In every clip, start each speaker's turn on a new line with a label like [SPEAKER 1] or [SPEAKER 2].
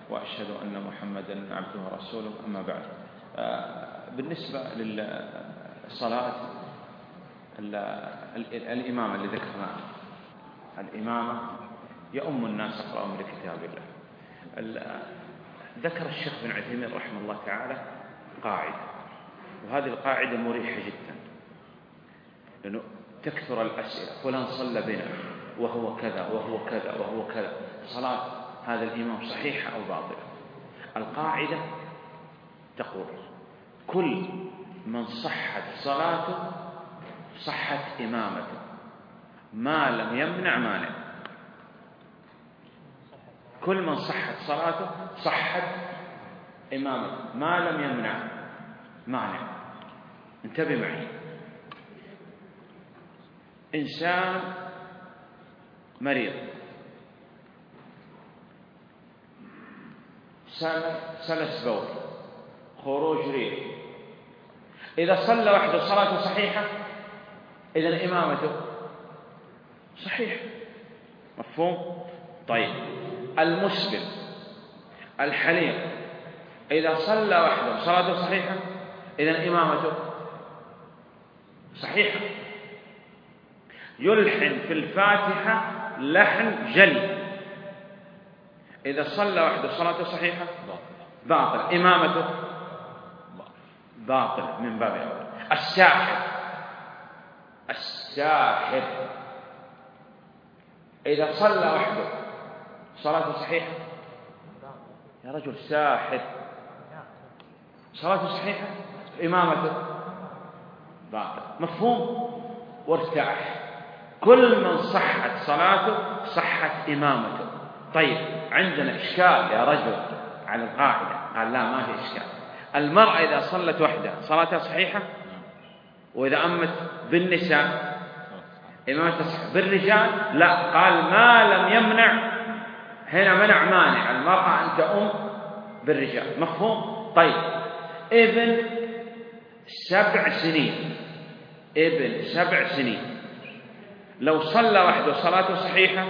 [SPEAKER 1] وأشهد أن محمدا عبده ورسوله، أما بعد. بالنسبة للصلاة، الإمامة اللي ذكرناها، الإمامة يؤم الناس يقرؤون لكتاب الله. ذكر الشيخ بن عثيمين رحمه الله تعالى قاعدة، وهذه القاعدة مريحة جدا، لأنه تكثر الأسئلة: فلان صلى بنا وهو كذا وهو كذا وهو كذا، صلاة هذا الإمام صحيحة أو باطلة؟ القاعدة تقول: كل من صحت صلاته صحت إمامته، ما لم يمنع مانع. كل من صحت صلاته صحت إمامته، ما لم يمنع مانع. انتبه معي. إنسان مريض سلس بول، خروج ريح، إذا صلى وحده صلاته صحيحة، إذن إمامته صحيح. مفهوم؟ طيب، المسلم الحليم إذا صلى وحده صلاته صحيحة، إذن إمامته صحيحة. يلحن في الفاتحة لحن جلي، إذا صلى وحده صلاته صحيحة باطل، إمامته باطل من باب أولى. الساحر إذا صلى وحده صلاته صحيحة، يا رجل ساحر صلاته صحيحة، إمامته باطل. مفهوم؟ وارتاح. كل من صحت صلاته صحت إمامته. طيب، عندنا إشكال يا رجل على القاعدة. قال: لا، ما في إشكال. المرأة إذا صلت وحدها صلاتها صحيحة، وإذا أمت بالنساء إمامتها صحيحة. بالرجال لا، قال: ما لم يمنع. هنا منع مانع، المرأة أن تؤم بالرجال. مفهوم؟ طيب، ابن 7 سنين، ابن 7 سنين لو صلى وحده صلاته صحيحة،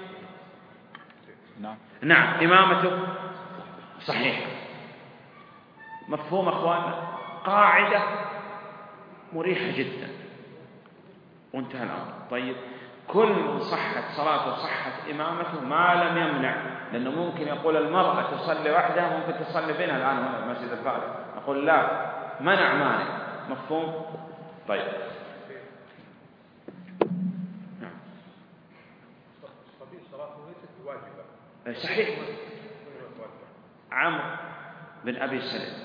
[SPEAKER 1] نعم إمامته صحيحة. مفهوم أخواننا؟ قاعدة مريحة جدا، وانتهى الأمر. طيب، كل من صحت صلاته صحت إمامته ما لم يمنع، لأنه ممكن يقول المرأة تصلي وحدها، ممكن تصلي بنا الآن هنا في المسجد الفارغ، نقول لا، منع مانع. مفهوم؟ طيب، صحيح. عمرو بن أبي سلمة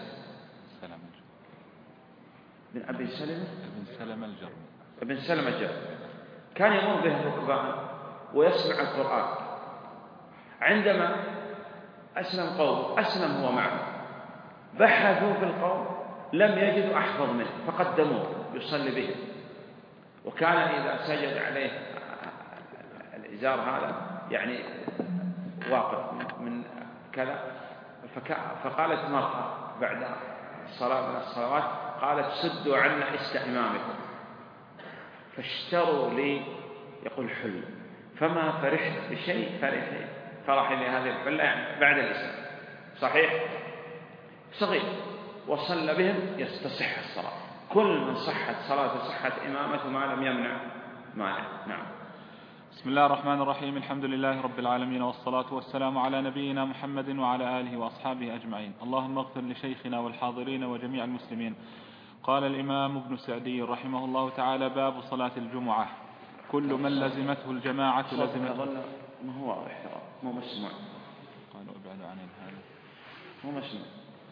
[SPEAKER 1] بن سلمة الجرمي كان يمر به الركبان ويسمع القرآن. عندما أسلم قوم، أسلم هو معه، بحثوا في القوم لم يجدوا أحفظ منه، فقدموه يصلي به. وكان إذا سجد عليه الإزار هذا يعني واقف من كذا، فقالت مرأة بعد صلاة من الصلوات، قالت: سدوا عنا إمامكم. فاشتروا لي، يقول، حلة، فما فرحت بشيء فرح لهذه الحلة، يعني بعد الإسلام. صحيح؟ صغير، وصلى بهم يستصح الصلاة. كل من صحت صلاته صحت إمامته ما لم يمنع مانع. نعم.
[SPEAKER 2] بسم الله الرحمن الرحيم. الحمد لله رب العالمين، والصلاة والسلام على نبينا محمد وعلى آله وأصحابه أجمعين. اللهم اغفر لشيخنا والحاضرين وجميع المسلمين. قال الإمام ابن سعدي رحمه الله تعالى: باب صلاة الجمعة. كل من لزمته الجماعة لزمته.
[SPEAKER 1] ما هو واضح، مو مسموع.
[SPEAKER 2] قالوا ابعدوا عن هذا،
[SPEAKER 1] مو مسموع.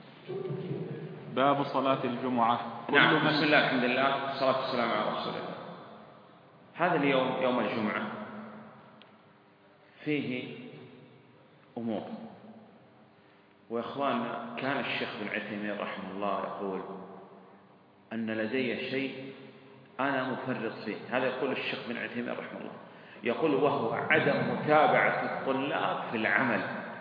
[SPEAKER 2] باب صلاة الجمعة.
[SPEAKER 1] نعم. بسم الله، الحمد لله، والصلاة والسلام على رسول الله. هذا اليوم يوم الجمعة فيه أمور. وإخواننا، كان الشيخ بن عثيمين رحمه الله يقول أن لدي شيء أنا مفرط فيه. هذا يقول الشيخ بن عثيمين رحمه الله، يقول: وهو عدم متابعة الطلاب في العمل.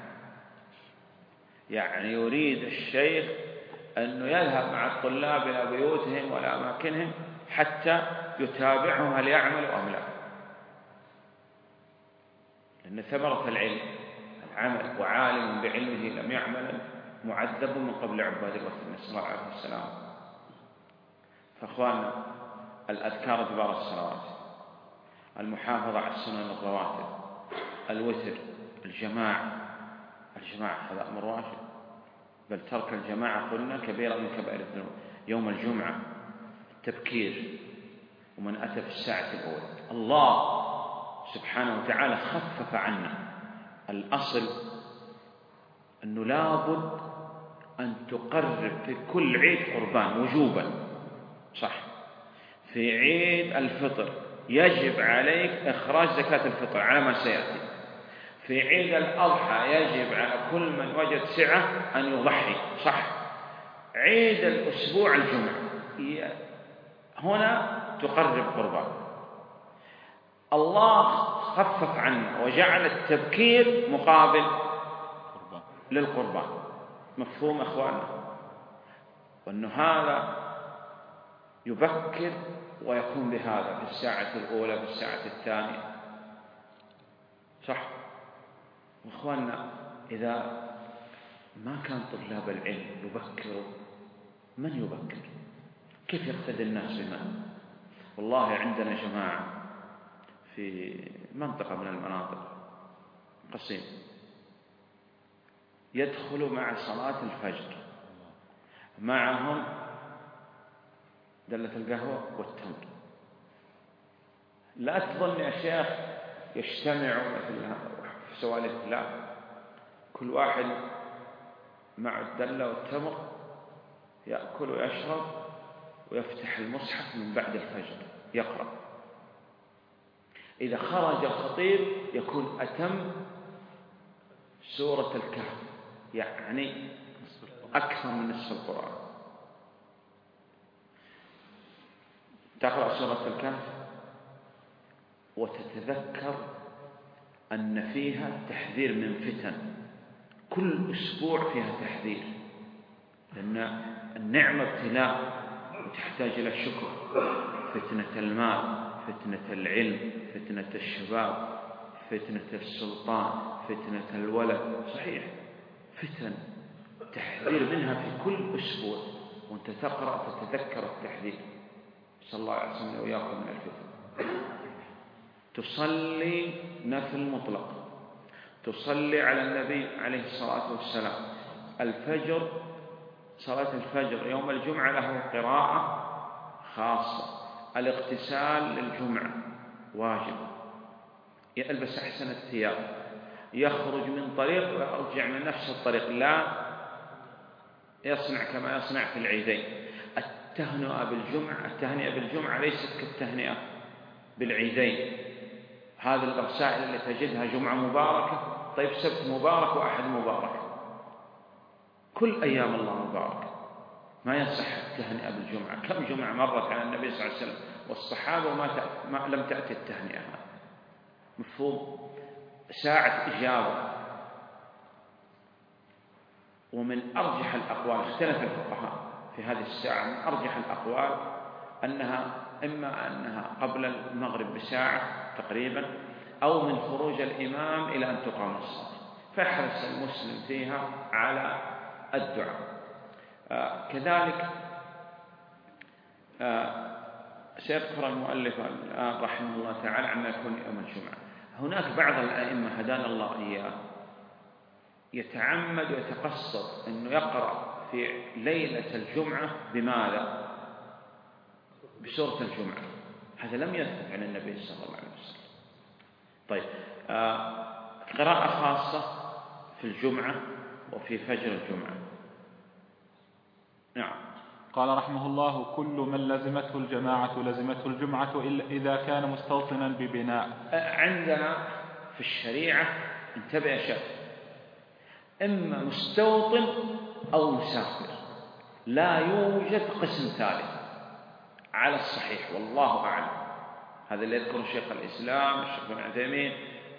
[SPEAKER 1] يعني يريد الشيخ أنه يذهب مع الطلاب إلى بيوتهم ولا أماكنهم حتى يتابعهم هل يعملوا أم لا، لأن ثمرة العلم عمل، وعالم بعلمه لم يعمل معذب من قبل عباد الوثن، نسأل الله عليه السلام. فأخواننا، الأذكار دبار الصلوات، المحافظة على السنن الرواتب، الوتر، الجماعة هذا أمر واجب، بل ترك الجماعة قلنا كبيرة من كبائر الذنوب. يوم الجمعة التبكير، ومن أتى في الساعة الأولى. الله سبحانه وتعالى خفف عنا. الأصل أنه لابد أن تقرب في كل عيد قربان وجوبا، صح. في عيد الفطر يجب عليك إخراج زكاة الفطر على ما سيأتي. في عيد الأضحى يجب على كل من وجد سعة أن يضحي، صح. عيد الأسبوع الجمعة هنا تقرب قربان. الله خفف عنا وجعل التبكير مقابل للقربان. مفهوم أخواننا؟ وأنه هذا يبكر ويكون بهذا في الساعة الأولى، في الساعة الثانية، صح. أخواننا، إذا ما كان طلاب العلم يبكروا، من يبكر؟ كيف يقتدي الناس بمن؟ والله عندنا جماعة في منطقة من المناطق قصيم يدخلوا مع صلاة الفجر معهم دلة القهوة والتمر. لا تظن يا شيخ يجتمعوا مثل في سوالف، لا، كل واحد مع الدلة والتمر يأكل ويشرب ويفتح المصحف من بعد الفجر يقرأ. إذا خرج الخطيب يكون أتم سورة الكهف، يعني أكثر من نصف القرآن. تقرأ سورة الكهف وتتذكر أن فيها تحذير من فتن، كل أسبوع فيها تحذير، لأن النعمة ابتلاء وتحتاج إلى الشكر. فتنة المال، فتنة العلم، فتنة الشباب، فتنة السلطان، فتنة الولد، صحيح فتن تحذير منها في كل أسبوع، وأنت تقرأ تتذكر التحذير. صلى الله عليه وسلم وإياكم من الفتن. تصلي نفل مطلق، تصلي على النبي عليه الصلاة والسلام. الفجر، صلاة الفجر يوم الجمعة له قراءة خاصة. الاغتسال للجمعة واجب، يلبس أحسن الثياب، يخرج من طريق ويرجع من نفس الطريق، لا يصنع كما يصنع في العيدين. التهنئة بالجمعة ليست كالتهنئة بالعيدين. هذه الرسائل اللي تجدها جمعة مباركة، طيب سبت مبارك وأحد مبارك، كل أيام الله مبارك، ما يصح التهنئة بالجمعة. كم جمعة مرت على النبي صلى الله عليه وسلم والصحابة وما لم تأتي التهنئة. مفهوم؟ ساعة إجابة. ومن أرجح الأقوال، اختلف الفقهاء في هذه الساعة، من أرجح الأقوال أنها إما أنها قبل المغرب بساعة تقريبا، أو من خروج الإمام إلى أن تقام الصلاة، فيحرص المسلم فيها على الدعاء. كذلك سيذكر المؤلف الآن رحمه الله تعالى عما يكون يوم الجمعة. هناك بعض الأئمة هدانا الله إياه يتعمد ويتقصد أنه يقرأ في ليلة الجمعة بماذا؟ بسورة الجمعة. هذا لم يثبت عن النبي صلى الله عليه وسلم. طيب، قراءة خاصة في الجمعة وفي فجر الجمعة. نعم.
[SPEAKER 2] قال رحمه الله: كل من لزمته الجماعة لزمته الجمعة إذا كان مستوطنا ببناء.
[SPEAKER 1] عندنا في الشريعة، انتبه يا شيخ، إما مستوطن أو مسافر، لا يوجد قسم ثالث على الصحيح والله أعلم. هذا اللي يذكره شيخ الإسلام الشيخ ابن عثيمين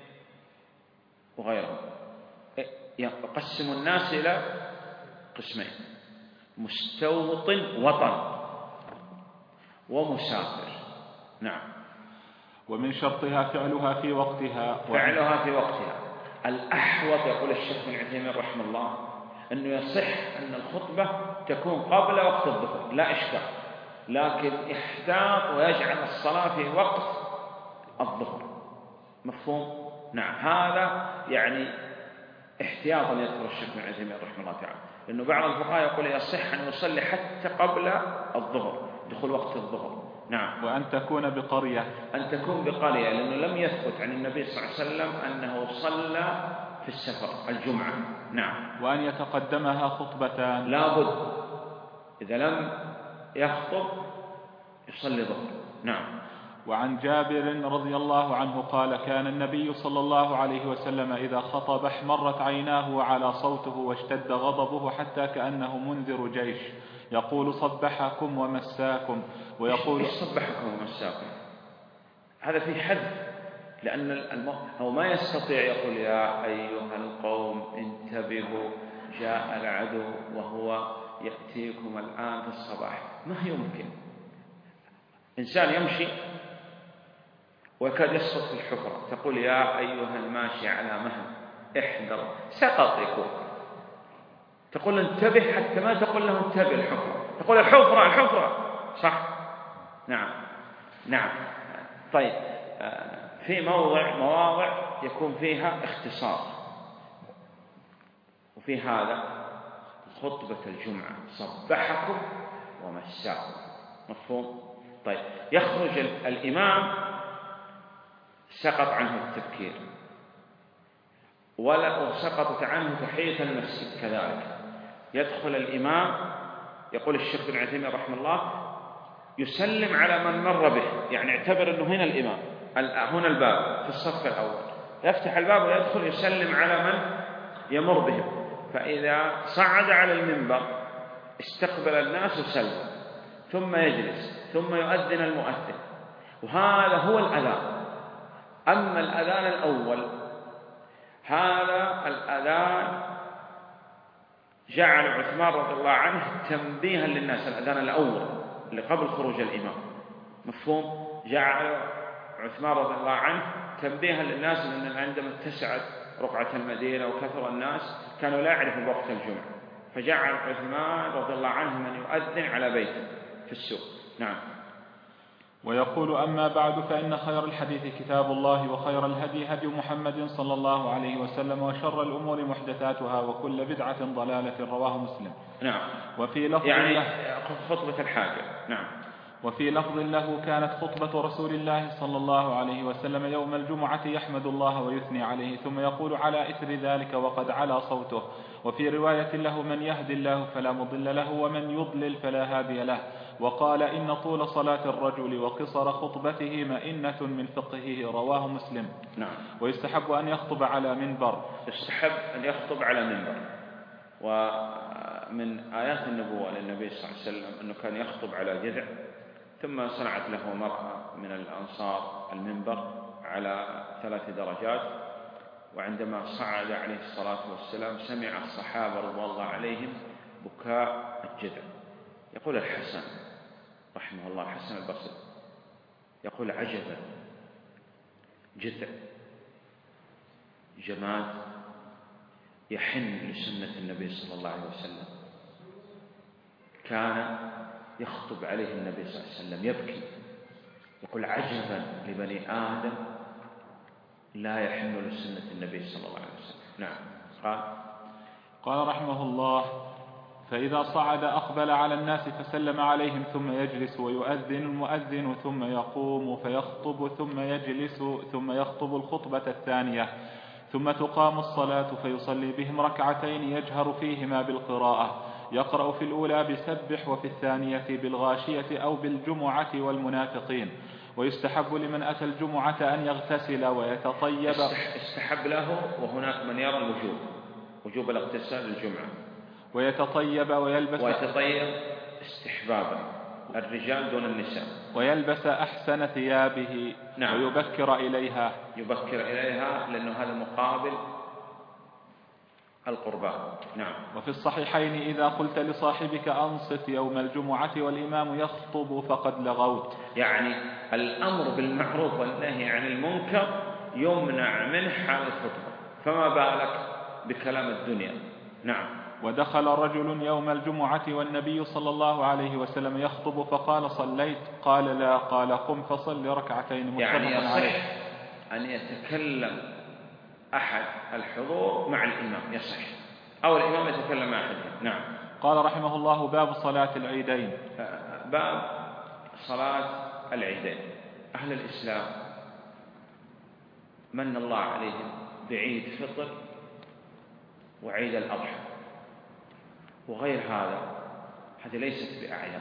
[SPEAKER 1] وغيره. يقسم الناس إلى قسمين: مستوطن وطن ومسافر. نعم.
[SPEAKER 2] ومن شرطها فعلها في وقتها.
[SPEAKER 1] فعلها في وقتها، الأحوط يقول الشيخ بن عثيمين رحمه الله أنه يصح أن الخطبة تكون قبل وقت الظهر لا إشكال، لكن يحتاط ويجعل الصلاة في وقت الظهر. مفهوم؟ نعم، هذا يعني احتياطا يذكر الشيخ بن عثيمين رحمه الله تعالى، لأنه بعض الفقهاء يقول يصح أن يصلي حتى قبل الظهر، دخول وقت الظهر. نعم.
[SPEAKER 2] وأن تكون بقرية،
[SPEAKER 1] أن تكون بقرية، لأنه لم يثبت عن النبي صلى الله عليه وسلم أنه صلى في السفر الجمعة. نعم.
[SPEAKER 2] وأن يتقدمها خطبتان،
[SPEAKER 1] لابد إذا لم يخطب يصلي ظهر. نعم.
[SPEAKER 2] وعن جابر رضي الله عنه قال كان النبي صلى الله عليه وسلم إذا خطب احمرت عيناه وعلى صوته واشتد غضبه حتى كأنه منذر جيش، يقول صبحكم ومساكم، ويقول
[SPEAKER 1] إيش صبحكم ومساكم؟ هذا في حذف، لأن هو ما يستطيع يقول يا أيها القوم انتبهوا جاء العدو وهو يأتيكم الآن في الصباح، ما يمكن. إنسان يمشي ويكاد يسقط في الحفرة، تقول يا أيها الماشي على مهل احذر، سقط يكون. تقول انتبه، حتى ما تقول له انتبه الحفرة، تقول الحفرة، صح؟ نعم. نعم. طيب، في مواضع يكون فيها اختصار، وفي هذا خطبة الجمعة صبحكم ومساكم. مفهوم؟ طيب، يخرج الإمام سقط عنه التبكير وسقطت عنه تحية المسجد كذلك، يدخل الإمام، يقول الشيخ بن عثيمين رحمه الله يسلم على من مر به، يعني اعتبر أنه هنا الإمام، هنا الباب في الصف الأول، يفتح الباب ويدخل يسلم على من يمر بهم، فإذا صعد على المنبر استقبل الناس وسلم، ثم يجلس، ثم يؤذن المؤذن، وهذا هو الأذان. أما الأذان الأول، هذا الأذان جعل عثمان رضي الله عنه تنبيها للناس، الأذان الأول اللي قبل خروج الإمام. مفهوم؟ جعل عثمان رضي الله عنه تنبيها للناس، لأن عندما اتسعت رقعة المدينة وكثر الناس كانوا لا يعرفوا وقت الجمعة، فجعل عثمان رضي الله عنه من يؤذن على بيته في السوق. نعم.
[SPEAKER 2] ويقول أما بعد فإن خير الحديث كتاب الله، وخير الهدي هدي محمد صلى الله عليه وسلم، وشر الأمور محدثاتها، وكل بدعة ضلالة. رواه مسلم.
[SPEAKER 1] نعم.
[SPEAKER 2] وفي لفظ
[SPEAKER 1] يعني خطبة الحاجة. نعم.
[SPEAKER 2] وفي لفظ له كانت خطبة رسول الله صلى الله عليه وسلم يوم الجمعة يحمد الله ويثني عليه، ثم يقول على إثر ذلك وقد علا صوته. وفي رواية له من يهدي الله فلا مضل له ومن يضلل فلا هادي له. وقال إن طول صلاة الرجل وقصر خطبته مئنة من فقهه. رواه مسلم.
[SPEAKER 1] نعم.
[SPEAKER 2] ويستحب أن يخطب على منبر.
[SPEAKER 1] يستحب أن يخطب على منبر. ومن آيات النبوة للنبي صلى الله عليه وسلم أنه كان يخطب على جذع، ثم صنعت له مرأة من الأنصار المنبر على 3 درجات، وعندما صعد عليه الصلاة والسلام سمع الصحابة رضي الله عليهم بكاء الجذع. يقول الحسن رحمه الله، حسن البصري، يقول عجبا، جذع جماد يحن لسنة النبي صلى الله عليه وسلم، كان يخطب عليه النبي صلى الله عليه وسلم يبكي، يقول عجبا لبني آدم لا يحن لسنة النبي صلى الله عليه وسلم. نعم.
[SPEAKER 2] قال رحمه الله فإذا صعد أقبل على الناس فسلم عليهم، ثم يجلس ويؤذن المؤذن، ثم يقوم فيخطب، ثم يجلس، ثم يخطب الخطبة الثانية، ثم تقام الصلاة فيصلي بهم ركعتين يجهر فيهما بالقراءة، يقرأ في الأولى بسبح وفي الثانية بالغاشية أو بالجمعة والمنافقين. ويستحب لمن أتى الجمعة أن يغتسل ويتطيب.
[SPEAKER 1] استحب له، وهناك من يرى الوجوب، وجوب الاغتسال للجمعة،
[SPEAKER 2] ويتطيب ويلبس،
[SPEAKER 1] ويتطيب استحبابا الرجال دون النساء،
[SPEAKER 2] ويلبس أحسن ثيابه.
[SPEAKER 1] نعم.
[SPEAKER 2] ويبكر إليها،
[SPEAKER 1] لأنه هذا مقابل القربان. نعم.
[SPEAKER 2] وفي الصحيحين إذا قلت لصاحبك أنصت يوم الجمعة والإمام يخطب فقد لغوت.
[SPEAKER 1] يعني الأمر بالمعروف والنهي عن المنكر يمنع منه حال الخطبة، فما بالك بكلام الدنيا. نعم.
[SPEAKER 2] ودخل رجل يوم الجمعة والنبي صلى الله عليه وسلم يخطب فقال صليت؟ قال لا. قال قم فصل ركعتين. متفق
[SPEAKER 1] يعني
[SPEAKER 2] عليه.
[SPEAKER 1] يصح أن يتكلم أحد الحضور مع الإمام، يصح، أو الإمام يتكلم مع أحدهم. نعم.
[SPEAKER 2] قال رحمه الله: باب صلاة العيدين.
[SPEAKER 1] باب صلاة العيدين. أهل الإسلام من الله عليهم بعيد فطر وعيد الأضحى وغير هذه ليست بأعياد،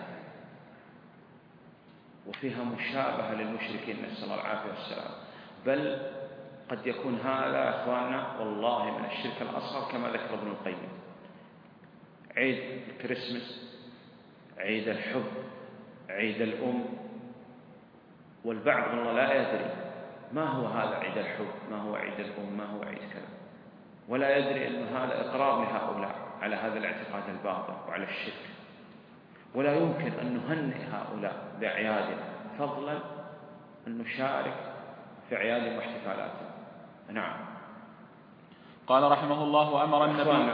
[SPEAKER 1] وفيها مشابهة للمشركين، نسأل الله العافية والسلام، بل قد يكون هذا يا أخواننا والله من الشرك الأصغر كما ذكر ابن القيم. عيد الكريسماس، عيد الحب، عيد الأم، والبعض والله لا يدري ما هو هذا عيد الحب، ما هو عيد الأم، ما هو عيد كذا، ولا يدري أن هذا إقرار لهؤلاء على هذا الاعتقاد الباطل وعلى الشرك، ولا يمكن أن نهنئ هؤلاء بأعيادنا، فضلا أن نشارك في أعيادهم واحتفالاتهم. نعم.
[SPEAKER 2] قال رحمه الله: أمر النبي.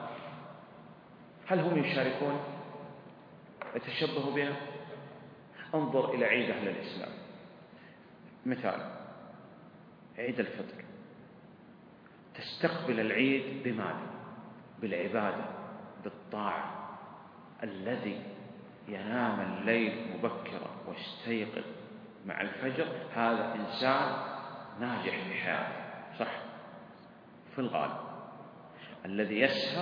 [SPEAKER 1] هل هم يشاركون يتشبهوا بنا؟ انظر إلى عيد أهل الإسلام. مثال عيد الفطر، تستقبل العيد بماذا؟ بالعبادة، بالطاعة. الذي ينام الليل مبكرا ويستيقظ مع الفجر هذا إنسان ناجح في حياته، صح؟ في الغالب الذي يسهر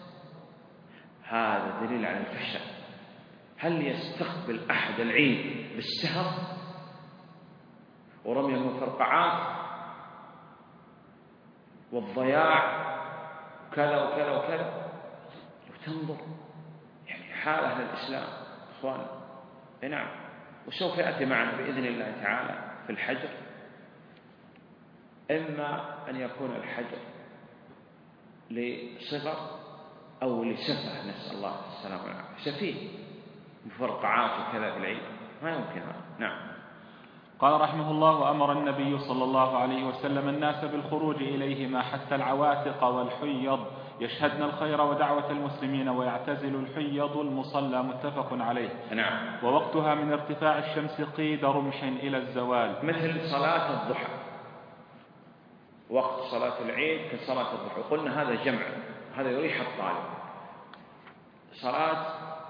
[SPEAKER 1] هذا دليل على الفشل. هل يستقبل أحد العيد بالسهر ورمي المفرقعات والضياع كذا وكذا وكذا؟ لو تنظر يعني حال أهل الإسلام أخوان. نعم. وسوف يأتي معنا بإذن الله تعالى في الحجر، إما أن يكون الحجر لصغر أو لسفه، نسأل الله السلامة والعافية. سفيه مفرقعات وكذا في العيد ما يمكن هذا. نعم.
[SPEAKER 2] قال رحمه الله: أمر النبي صلى الله عليه وسلم الناس بالخروج إليهما حتى العواتق والحيض يشهدن الخير ودعوة المسلمين، ويعتزل الحيض المصلى. متفق عليه.
[SPEAKER 1] نعم.
[SPEAKER 2] ووقتها من ارتفاع الشمس قيد رمح إلى الزوال.
[SPEAKER 1] مثل صلاة الضحى، وقت صلاة العيد كصلاة الضحى، وقلنا هذا جمع، هذا يريح الطالب. صلاة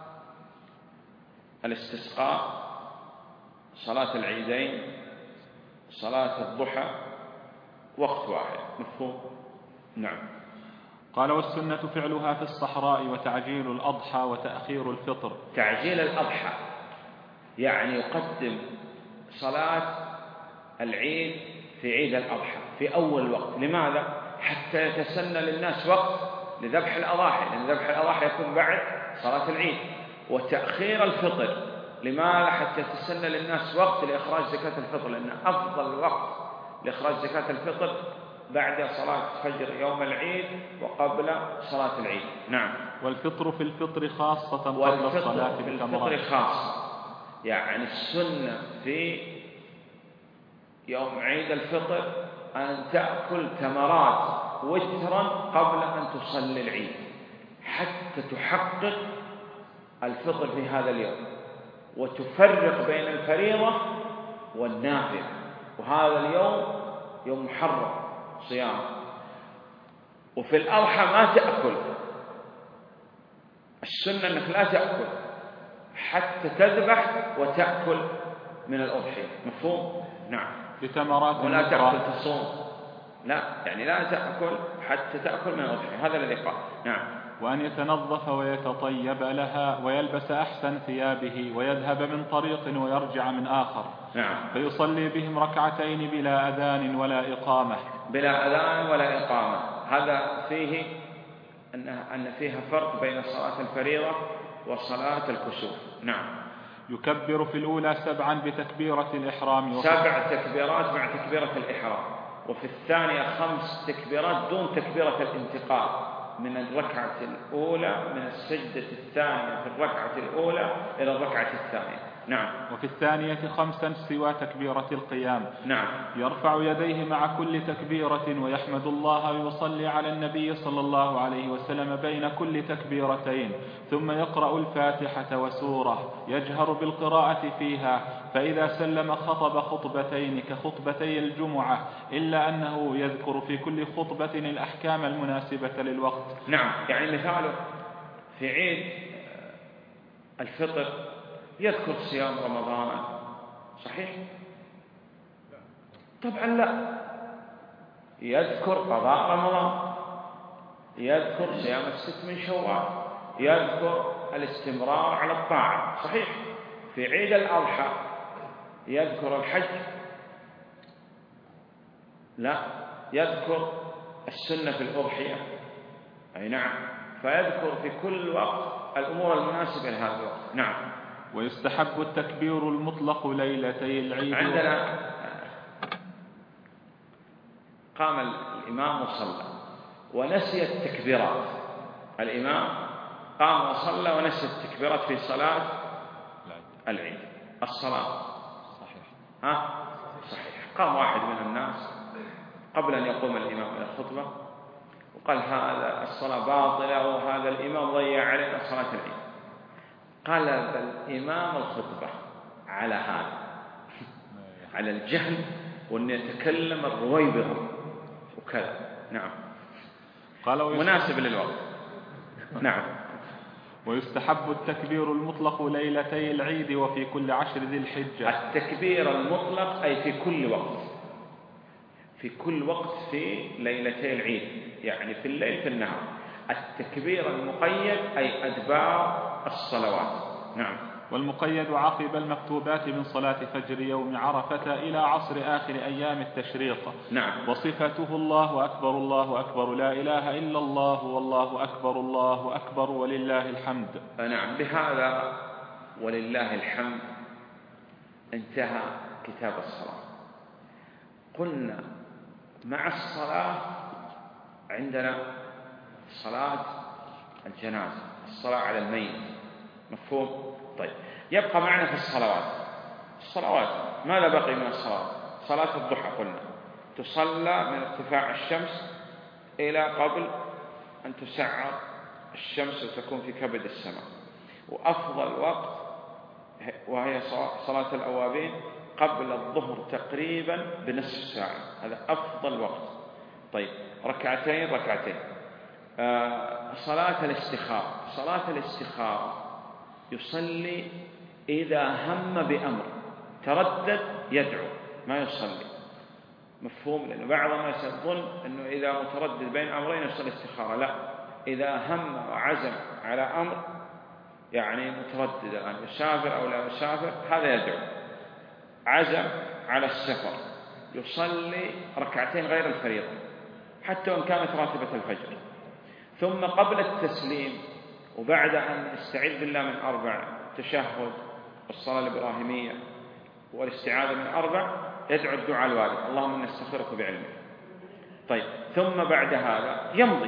[SPEAKER 1] الاستسقاء، صلاة العيدين، صلاة الضحى، وقت واحد. مفهوم؟ نعم.
[SPEAKER 2] قال: والسنة فعلها في الصحراء، وتعجيل الأضحى وتأخير الفطر.
[SPEAKER 1] تعجيل الأضحى يعني يقدم صلاة العيد في عيد الأضحى في أول وقت. لماذا؟ حتى يتسنى للناس وقت لذبح الأضاحي، لأن ذبح الأضاحي يكون بعد صلاة العيد. وتأخير الفطر لماذا؟ حتى يتسنى للناس وقت لإخراج زكاة الفطر، لأن أفضل وقت لإخراج زكاة الفطر بعد صلاة فجر يوم العيد وقبل صلاة العيد. نعم.
[SPEAKER 2] والفطر في الفطر خاصة قبل الصلاة
[SPEAKER 1] بالتمرات. والفطر خاص يعني السنة في يوم عيد الفطر أن تأكل تمرات وترا قبل أن تصلي العيد حتى تحقق الفطر في هذا اليوم، وتفرق بين الفريضة والنافلة. وهذا اليوم يوم محرم صيام. وفي الأضحى ما تأكل، السنة أنك لا تأكل حتى تذبح وتأكل من الأضحية. مفهوم؟ نعم.
[SPEAKER 2] بتمرات.
[SPEAKER 1] ولا تأكل تصوم، لا، يعني لا تأكل حتى تأكل من الأضحية، هذا الذي قال. نعم.
[SPEAKER 2] وأن يتنظف ويتطيب لها ويلبس أحسن ثيابه ويذهب من طريق ويرجع من آخر.
[SPEAKER 1] نعم.
[SPEAKER 2] فيصلي بهم ركعتين بلا أذان ولا إقامة.
[SPEAKER 1] بلا أذان ولا إقامة. هذا فيه أن فيها فرق بين صلاة الفريضة وصلاة الكسوف. نعم.
[SPEAKER 2] يكبر في الأولى 7 بتكبيرة الإحرام،
[SPEAKER 1] 7 تكبيرات مع تكبيرة الإحرام، وفي الثانية 5 تكبيرات دون تكبيرة الانتقال من الركعة الأولى، من السجدة الثانية في الركعة الأولى إلى الركعة الثانية. نعم.
[SPEAKER 2] وفي الثانية 5 سوى تكبيرة القيام.
[SPEAKER 1] نعم.
[SPEAKER 2] يرفع يديه مع كل تكبيرة ويحمد الله ويصلي على النبي صلى الله عليه وسلم بين كل تكبيرتين، ثم يقرأ الفاتحة وسورة يجهر بالقراءة فيها، فإذا سلم خطب خطبتين كخطبتي الجمعة، إلا أنه يذكر في كل خطبة الأحكام المناسبة للوقت.
[SPEAKER 1] نعم. يعني مثاله في عيد الفطر يذكر صيام رمضان، صحيح؟ طبعا لا، يذكر قضاء رمضان، يذكر صيام 6 من شوال، يذكر الاستمرار على الطاعة، صحيح؟ في عيد الأضحى يذكر الحج، لا، يذكر السنة في الأضحية، أي نعم، فيذكر في كل وقت الأمور المناسبة لهذا الوقت. نعم.
[SPEAKER 2] ويستحب التكبير المطلق ليلتي العيد.
[SPEAKER 1] عندنا قام الإمام وصلى ونسي التكبيرات، الإمام قام وصلى ونسي التكبيرات في صلاة العيد، الصلاة صحيح. صحيح. قام واحد من الناس قبل أن يقوم الإمام إلى الخطبة وقال هذا الصلاة باطلة وهذا الإمام ضيع علينا صلاة العيد. قلب الإمام الخطبة على هذا، على الجهل وأن يتكلم الرويبضة وكذا. نعم. مناسب للوقت. نعم.
[SPEAKER 2] ويستحب التكبير المطلق ليلتي العيد وفي كل 10 ذي الحجة.
[SPEAKER 1] التكبير المطلق أي في كل وقت، في كل وقت في ليلتي العيد، يعني في الليل في النهار. التكبير المقيد أي أدبار الصلوات. نعم.
[SPEAKER 2] والمقيد عقب المكتوبات من صلاة فجر يوم عرفة إلى عصر آخر أيام التشريق.
[SPEAKER 1] نعم.
[SPEAKER 2] وصفته الله أكبر الله أكبر لا إله إلا الله والله أكبر الله أكبر ولله الحمد.
[SPEAKER 1] نعم. بهذا ولله الحمد انتهى كتاب الصلاة. قلنا مع الصلاة عندنا صلاة الجنازة، الصلاة على الميت، مفهوم؟ طيب، يبقى معنا في الصلوات ماذا بقي من الصلاة؟ صلاة الضحى قلنا تصلى من ارتفاع الشمس إلى قبل أن تسعر الشمس وتكون في كبد السماء، وأفضل وقت وهي صلاة الأوابين قبل الظهر تقريبا بنصف ساعة، هذا أفضل وقت. طيب، ركعتين صلاة الاستخارة يصلي إذا هم بأمر تردد يدعو، ما يصلي، مفهوم؟ لأنه بعض الناس يظن أنه إذا متردد بين أمرين يصلي استخارة، لا، إذا هم وعزم على أمر، يعني متردد الآن يسافر أو لا يسافر، هذا يدعو. عزم على السفر يصلي ركعتين غير الفريضة حتى وإن كانت راتبة الفجر، ثم قبل التسليم وبعد أن يستعيذ بالله من 4 التشهد والصلاة الإبراهيمية والاستعاذة من 4 يدعو الدعاء الوارد، اللهم إني أستغفرك بعلمك. طيب، ثم بعد هذا يمضي.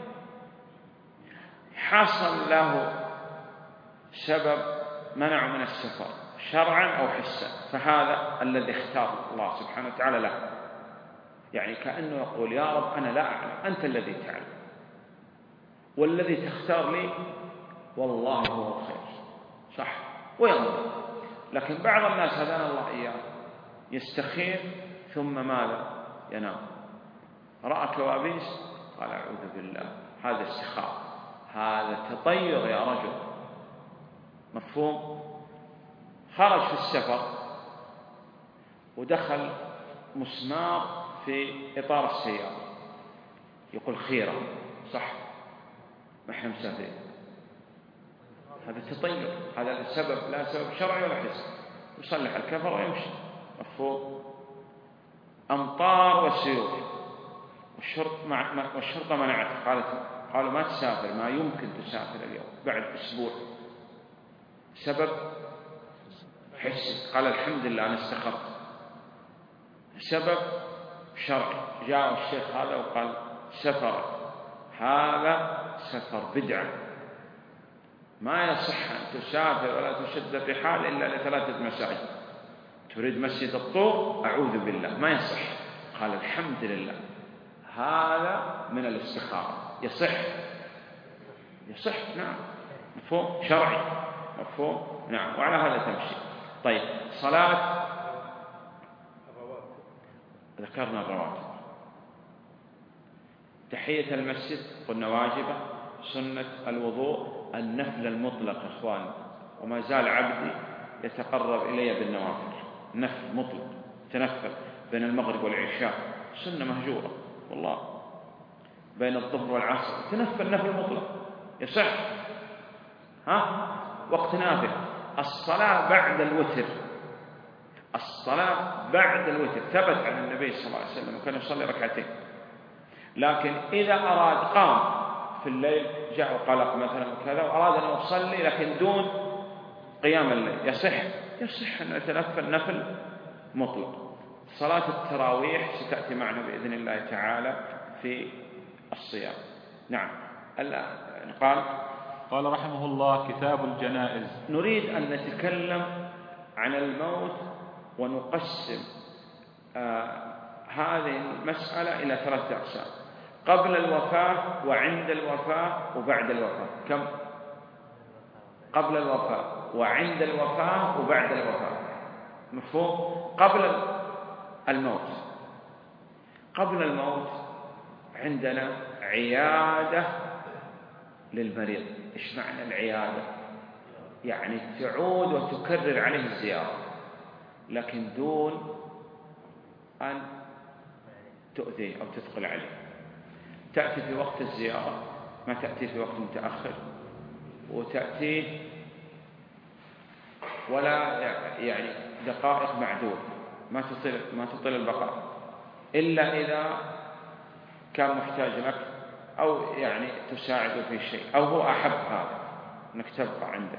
[SPEAKER 1] حصل له سبب منع من السفر شرعا أو حسا، فهذا الذي اختار الله سبحانه وتعالى له، يعني كأنه يقول يا رب أنا لا أعلم، أنت الذي تعلم، والذي تختار لي والله هو الخير، صح، ويمضي. لكن بعض الناس هدانا الله إياه يستخير ثم ماذا؟ ينام، رأى كوابيس قال أعوذ بالله، هذا استخار، هذا تطير يا رجل، مفهوم؟ خرج في السفر ودخل مسمار في إطار السيارة، يقول خيرة، صح، ما احنا مسافرين، هذا تطير، هذا السبب لا سبب شرعي ولا حسي، يصلح الكفر ويمشي، مفهوم؟ أمطار وسيول، والشرطة منعت، قالوا ما تسافر، ما يمكن تسافر اليوم، بعد أسبوع. سبب حسي، قال الحمد لله أنا استخرت. سبب شرعي، جاء الشيخ هذا وقال سفر، هذا سفر بدعة، ما يصح أن تسافر ولا تشد الرحال إلا ل3 مساجد. تريد مسجد الطور، أعوذ بالله، ما يصح. قال الحمد لله، هذا من الاستخارة، يصح نعم، مفهوم شرعي، مفهوم نعم، وعلى هذا تمشي. طيب صلاة، ذكرنا الرواتب. تحية المسجد قلنا واجبة، سنة الوضوء، النفل المطلق إخوان، وما زال عبدي يتقرب إلي بالنوافل، نفل مطلق، تنفل بين المغرب والعشاء، سنة مهجورة والله، بين الظهر والعصر تنفل نفل مطلق يصح، وقت نافل. الصلاة بعد الوتر، الصلاة بعد الوتر ثبت عن النبي صلى الله عليه وسلم وكان يصلي 2 ركعتين، لكن إذا أراد قام في الليل، جاء قلق مثلا وكذا وأراد أن يصلي لكن دون قيام الليل، يصح أن يتنفل نفل مطلق. صلاة التراويح ستأتي معنا بإذن الله تعالى في الصيام. نعم.
[SPEAKER 2] قال رحمه الله: كتاب الجنائز.
[SPEAKER 1] نريد أن نتكلم عن الموت ونقسم هذه المسألة إلى 3 أقسام: قبل الوفاة وعند الوفاة وبعد الوفاة. كم؟ قبل الوفاة وعند الوفاة وبعد الوفاة، مفهوم؟ قبل الموت، قبل الموت عندنا عيادة للمريض. إيش معنى العيادة؟ يعني تعود وتكرر عليه الزيارة، لكن دون أن تؤذيه أو تثقل عليه. تأتي في وقت الزيارة، ما تأتي في وقت متأخر، وتأتي ولا يعني دقائق معدودة، ما تطيل البقاء، إلا إذا كان محتاج لك أو يعني تساعده في شيء، أو هو أحب هذا أنك تبقى عنده.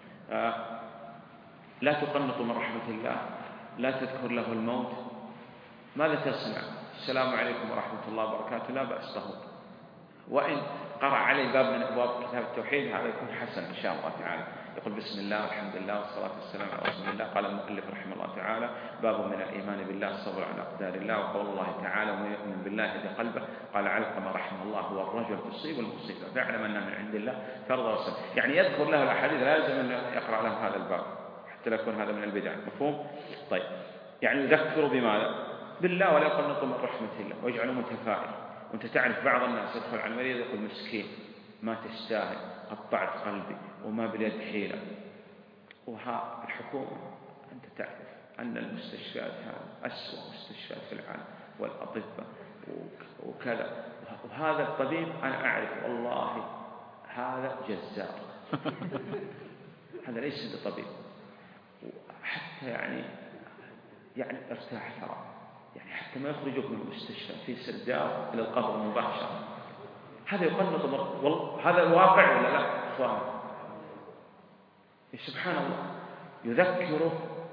[SPEAKER 1] لا تقنط من رحمة الله، لا تذكر له الموت. ماذا تصنع؟ السلام عليكم ورحمة الله وبركاته، لا بأس له، وإن قرأ عليه باب من أبواب كتاب التوحيد هذا يكون حسن إن شاء الله تعالى. يقول بسم الله والحمد لله والصلاة والسلام على رسول الله. قال المؤلف رحمه الله تعالى: باب من الإيمان بالله الصبر على أقدار الله. وقول الله تعالى: ومن يؤمن بالله يهدي قلبه. قال علقمة رحمه الله: هو الرجل تصيب المصيبة فيعلم أنها من عند الله فيرضى ويسلم. يعني يذكر له الأحاديث، لازم أن يقرأ له هذا الباب حتى لا يكون هذا من البدع، مفهوم؟ طيب، يعني يذكر بماذا؟ بالله، ولا يقنط من رحمة الله ويجعله متفائل. وأنت تعرف بعض الناس يدخل على المريض يقول مسكين ما تستاهل، قطعت قلبي وما باليد حيلة. وها الحكومة أنت تعرف أن المستشفيات هذه أسوأ مستشفيات في العالم، والأطباء وكذا، وهذا الطبيب أنا أعرف والله هذا جزار هذا ليس بطبيب، حتى يعني ارتاح ثرى، يعني حتى ما يخرجوك من المستشفى في سداد إلى القبر مباشرة. هذا يقنط والله، هذا الواقع ولا لا إخوان؟ سبحان الله، يذكره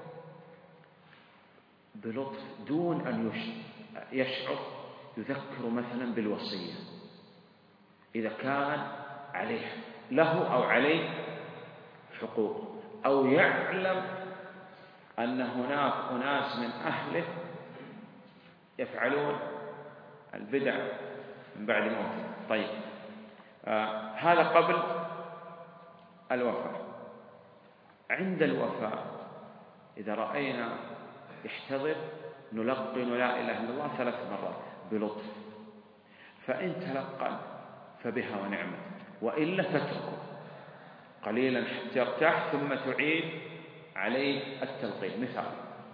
[SPEAKER 1] بلطف دون أن يشعر. يذكر مثلا بالوصية إذا كان عليه له أو عليه حقوق، أو يعلم أن هناك أناس من أهله يفعلون البدع من بعد موته. طيب، هذا قبل الوفاة. عند الوفاة إذا رأينا يحتضر نلقن لا إله إلا الله 3 مرات بلطف، فإن تلقن فبها ونعمت، وإلا فتركه قليلا حتى يرتاح ثم تعيد عليه التلقين. مثال: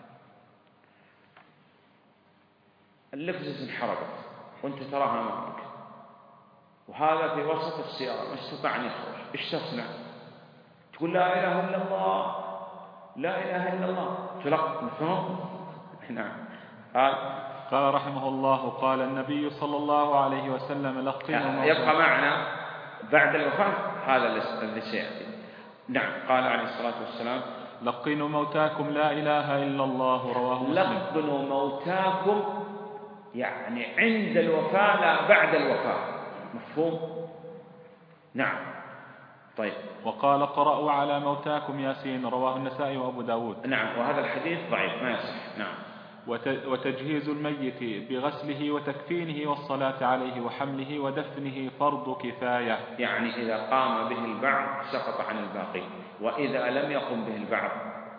[SPEAKER 1] اللفزة انحرقت وانت تراها أمامك، وهذا في وسط السيارة ما استطاع أن يخرج، إيش تصنع؟ تقول لا إله إلا الله، لا إله إلا الله، تلقن. مفهوم؟ نعم.
[SPEAKER 2] قال رحمه الله: قال النبي صلى الله عليه وسلم: لقنوا.
[SPEAKER 1] يبقى معنا بعد الوفاة هذا الذي سيأتي. نعم. قال عليه الصلاة والسلام:
[SPEAKER 2] لقنوا موتاكم لا إله إلا الله. رواه مسلم.
[SPEAKER 1] لقنوا موتاكم يعني عند الوفاة لا بعد الوفاة، مفهوم؟ نعم. طيب.
[SPEAKER 2] وقال قرأوا على موتاكم ياسين، رواه النسائي وأبو داود.
[SPEAKER 1] نعم، وهذا الحديث ضعيف ما يصح. نعم.
[SPEAKER 2] وتجهيز الميت بغسله وتكفينه والصلاة عليه وحمله ودفنه فرض كفاية،
[SPEAKER 1] يعني إذا قام به البعض سقط عن الباقي، وإذا لم يقم به البعض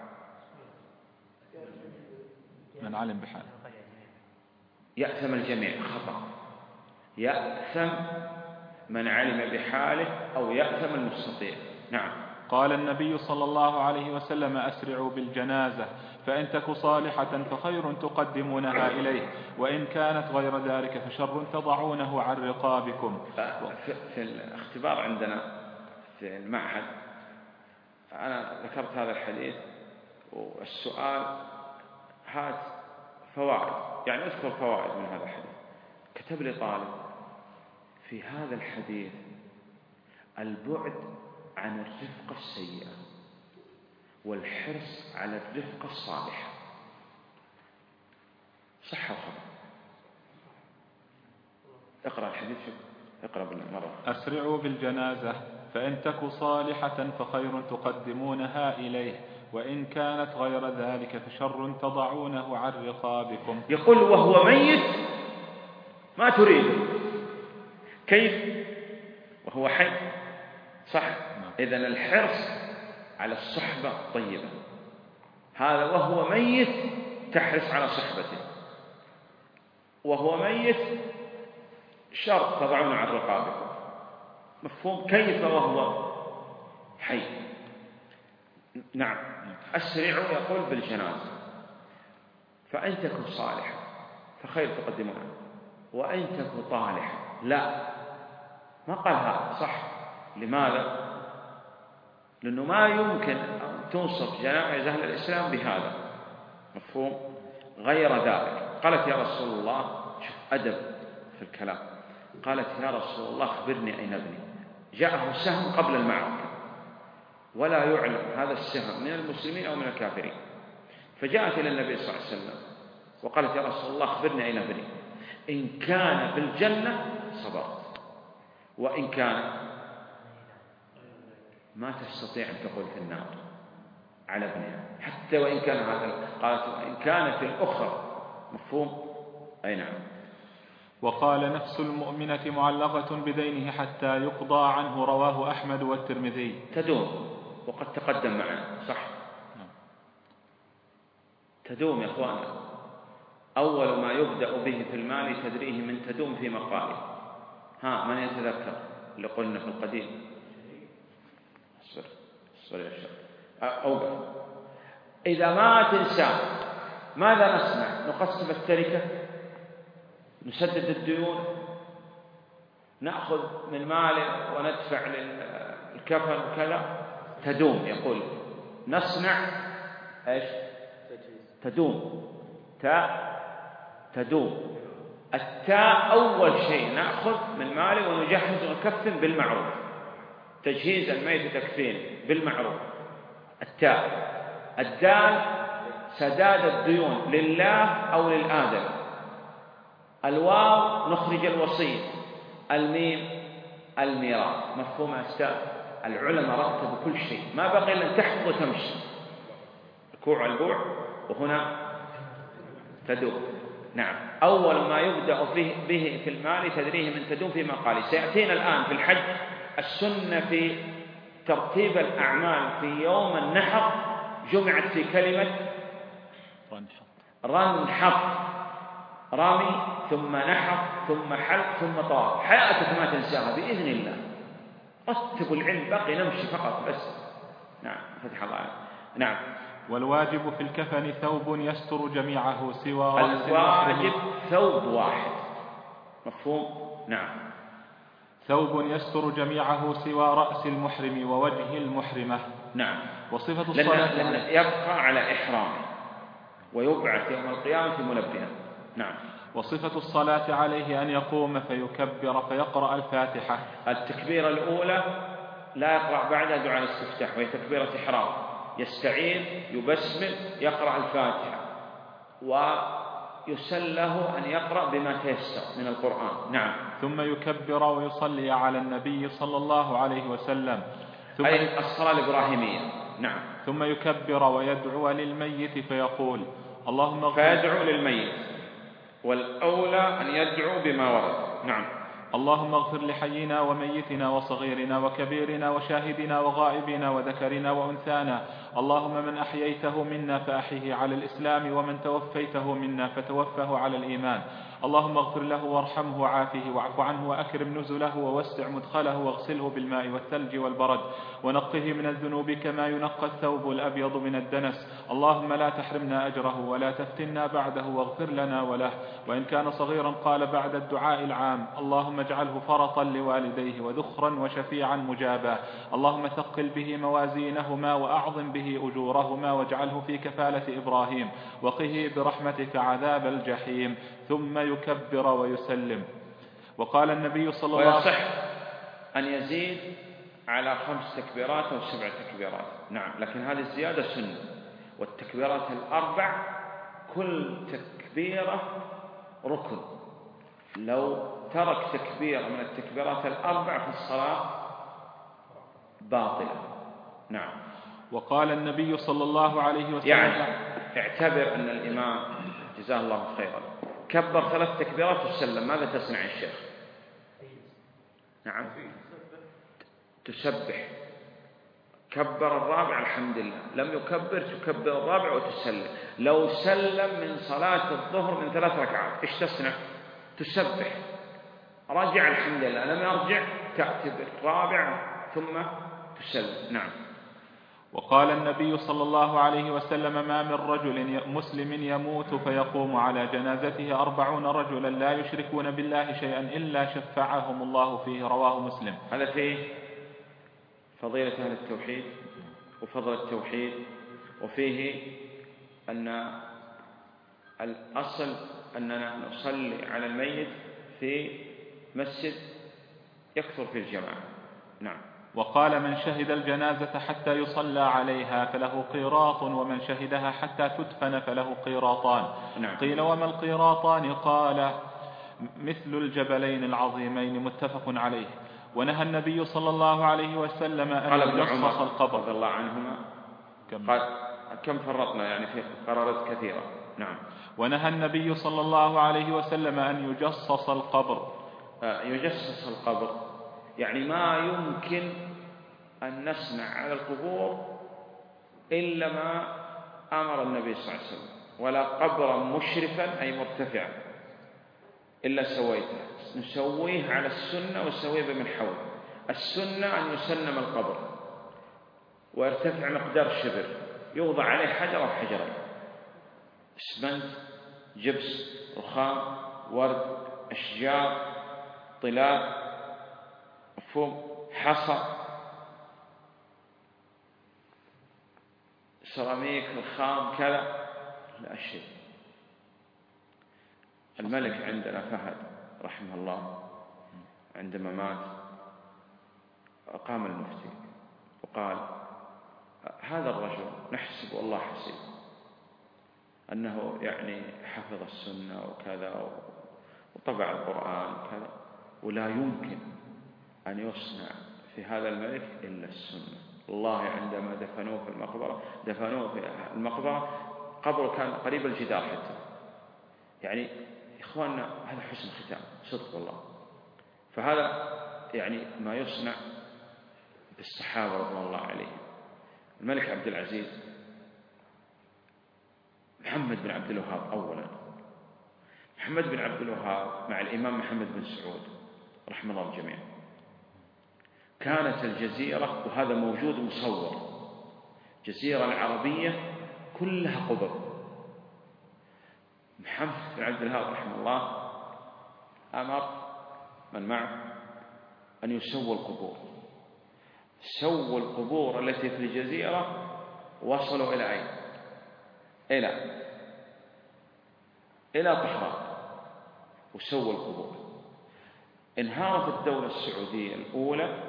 [SPEAKER 2] من علم بحاله
[SPEAKER 1] يأثم الجميع. خطأ، يأثم من علم بحاله أو يأثم المستطيع. نعم.
[SPEAKER 2] قال النبي صلى الله عليه وسلم: أسرعوا بالجنازة، فإن تك صالحة فخير تقدمونها إليه، وإن كانت غير ذلك فشر تضعونه عن رقابكم.
[SPEAKER 1] في الاختبار عندنا في المعهد أنا ذكرت هذا الحديث، والسؤال هات فوائد، يعني اذكر فوائد من هذا الحديث. كتب لي طالب: في هذا الحديث البعد عن الرفقة السيئة والحرص على الرفقة الصالحة. صح وخطأ؟ اقرأ الحديث، اقرأ بالمرة.
[SPEAKER 2] أسرعوا بالجنازة، فإن تك صالحة فخير تقدمونها إليه، وإن كانت غير ذلك فشر تضعونه عن رقابكم.
[SPEAKER 1] يقول وهو ميت ما تريده، كيف وهو حي؟ صح. إذن الحرص على الصحبة الطيبة، هذا وهو ميت تحرص على صحبته، وهو ميت شر تضعون عن رقابكم. مفهوم؟ كيف وهو حي؟ نعم. أسرعوا يقول بالجنازة، فإن تكن صالحة فخير تقدمونها، وإن تكن طالحة لا، ما قال هذا. صح. لماذا؟ لأنه ما يمكن أن توصف جنائز أهل الإسلام بهذا. مفهوم؟ غير ذلك قالت: يا رسول الله، شوف أدب في الكلام، قالت: يا رسول الله أخبرني أين ابني. جاءه سهم قبل المعركة ولا يعلم هذا السهم من المسلمين أو من الكافرين، فجاءت إلى النبي صلى الله عليه وسلم وقالت: يا رسول الله أخبرني أين ابني، إن كان في الجنة صبرت، وإن كان ما تستطيع أن تقول في النار على ابنها، حتى وإن كان هذا. قالت: وإن كانت الأخرى. مفهوم؟ أي نعم.
[SPEAKER 2] وقال: نفس المؤمنة معلقة بدينه حتى يقضى عنه، رواه أحمد والترمذي.
[SPEAKER 1] تدوم، وقد تقدم معنا. صح. تدوم يا أخوانا. أول ما يبدأ به في المال تدريه من تدوم في مقاله. ها، من يتذكر اللي قلنا في القديم؟ اصبر يا شيخ، أوقف. إذا مات إنسان ماذا نصنع؟ نقسم التركة، نسدد الديون، نأخذ من ماله وندفع للكفن وكذا. تدوم يقول نصنع إيش؟ تدوم. تاء تدوم. التاء أول شيء نأخذ من ماله ونجهز ونكفن بالمعروف، تجهيز الميت تكفين بالمعروف. التاء. الدال سداد الديون لله أو للآدم. الواو نخرج الوصية. الميم الميراث. مفهوم يا أستاذ؟ العلماء رتبوا كل شيء، ما بقي إلا أن تحفظ وتمشي. الكوع البوع، وهنا تدوم. نعم. أول ما يبدأ به في المال تدريه من تدوم في مقاله. سيأتينا الآن في الحج السنة في ترتيب الأعمال في يوم النحر جمعت في كلمة رنحط، رامي ثم نحر ثم حلق ثم طواف. حياتك ما تنساها بإذن الله. رتبوا العلم، باقي نمشي فقط بس. نعم. فتح الله. نعم.
[SPEAKER 2] والواجب في الكفن ثوب يستر جميعه سوى رأس
[SPEAKER 1] الواجب ثوب واحد. مفهوم؟ نعم.
[SPEAKER 2] ثوب يستر جميعه سوى رأس المحرم ووجه المحرمة.
[SPEAKER 1] نعم.
[SPEAKER 2] وصفة الصلاة
[SPEAKER 1] لأن يبقى على إحرامه ويبعث يوم القيامة ملبيا. نعم.
[SPEAKER 2] وصفة الصلاة عليه أن يقوم فيكبر فيقرأ الفاتحة.
[SPEAKER 1] التكبيرة الأولى لا يقرأ بعدها دعاء الاستفتاح، وهي تكبيرة إحرام. يستعين، يبسمل، يقرأ الفاتحة، ويسن له أن يقرأ بما تيسر من القرآن. نعم.
[SPEAKER 2] ثم يكبر ويصلي على النبي صلى الله عليه وسلم.
[SPEAKER 1] أي الصلاة الإبراهيمية. نعم.
[SPEAKER 2] ثم يكبر ويدعو للميت فيقول اللهم اغفر،
[SPEAKER 1] فيدعو للميت، والأولى أن يدعو بما ورد. نعم.
[SPEAKER 2] اللهم اغفر لحينا وميتنا وصغيرنا وكبيرنا وشاهدنا وغائبنا وذكرنا وأنثانا، اللهم من أحييته منا فأحيه على الإسلام، ومن توفيته منا فتوفه على الإيمان، اللهم اغفر له وارحمه وعافه واعف عنه وأكرم نزله ووسع مدخله واغسله بالماء والثلج والبرد ونقه من الذنوب كما ينقى الثوب الأبيض من الدنس، اللهم لا تحرمنا أجره ولا تفتنا بعده واغفر لنا وله، وإن كان صغيرا قال بعد الدعاء العام اللهم اجعله فرطا لوالديه وذخرا وشفيعا مجابا، اللهم ثقل به موازينهما وأعظم به أجورهما واجعله في كفالة إبراهيم وقه برحمتك عذاب الجحيم، ثم يكبر ويسلم. وقال النبي صلى الله عليه وسلم:
[SPEAKER 1] ويصح أن يزيد على 5 تكبيرات أو 7 تكبيرات. نعم، لكن هذه الزيادة سنة. والتكبيرات ال4 كل تكبيرة ركن، لو ترك تكبيرة من التكبيرات ال4 فالصلاة باطلة. نعم.
[SPEAKER 2] وقال النبي صلى الله عليه وسلم:
[SPEAKER 1] يعني اعتبر أن الإمام جزاه الله خيرا كبر 3 تكبيرات وسلم، ماذا تصنع الشيخ؟ نعم، تسبح. كبر الرابع الحمد لله، لم يكبر تكبر الرابع وتسلم. لو سلم من صلاة الظهر من 3 ركعات إيش تصنع؟ تسبح، رجع الحمد لله، لم يرجع تأتي بالرابع ثم تسلم. نعم.
[SPEAKER 2] وقال النبي صلى الله عليه وسلم: ما من رجل مسلم يموت فيقوم على جنازته 40 رجلا لا يشركون بالله شيئا إلا شفعهم الله فيه، رواه مسلم.
[SPEAKER 1] هذا فيه فضيلة أهل التوحيد وفضل التوحيد، وفيه أن الأصل أننا نصلي على الميت في مسجد يكثر في الجماعة. نعم.
[SPEAKER 2] وقال: من شهد الجنازة حتى يصلى عليها فله قيراط، ومن شهدها حتى تدفن فله قيراطان.
[SPEAKER 1] نعم.
[SPEAKER 2] قيل: وما القيراطان؟ قال: مثل الجبلين العظيمين، متفق عليه. ونهى النبي صلى الله عليه وسلم أن يجصص القبر
[SPEAKER 1] رضي الله عنهما قال: كم فرطنا يعني في قرارات كثيرة. نعم.
[SPEAKER 2] ونهى النبي صلى الله عليه وسلم أن يجصص القبر.
[SPEAKER 1] يجصص القبر يعني ما يمكن أن نصنع على القبور إلا ما أمر النبي صلى الله عليه وسلم، ولا قبرا مشرفا أي مرتفعا إلا سويته، نسويه على السنة ونسويه بمن حول. السنة أن يسنم القبر ويرتفع مقدار شبر، يوضع عليه حجر أو حجرين، اسمنت، جبس، رخام، ورد، أشجار، طلاب، مفهوم، حصى، سيراميك، رخام، كذا، لا شيء. الملك عندنا فهد رحمه الله عندما مات قام المفتي وقال: هذا الرجل نحسب والله حسيب أنه يعني حفظ السنة وكذا وطبع القرآن وكذا، ولا يمكن أن يصنع في هذا الملك إلا السنة. والله عندما دفنوه في المقبرة قبره كان قريب الجدار حتى. يعني إخواننا هذا حسن ختام صدق والله. فهذا يعني ما يصنع بالصحابة رضي الله عليهم. الملك عبد العزيز، محمد بن عبد الوهاب أولا، محمد بن عبد الوهاب مع الإمام محمد بن سعود رحمه الله الجميع، كانت الجزيرة، وهذا موجود مصور، الجزيرة العربية كلها قبر. محمد بن عبد الوهاب رحمه الله أمر من معه أن يسووا القبور. سووا القبور التي في الجزيرة، وصلوا إلى أين؟ إلى طهران، وسووا القبور. انهارت الدولة السعودية الأولى،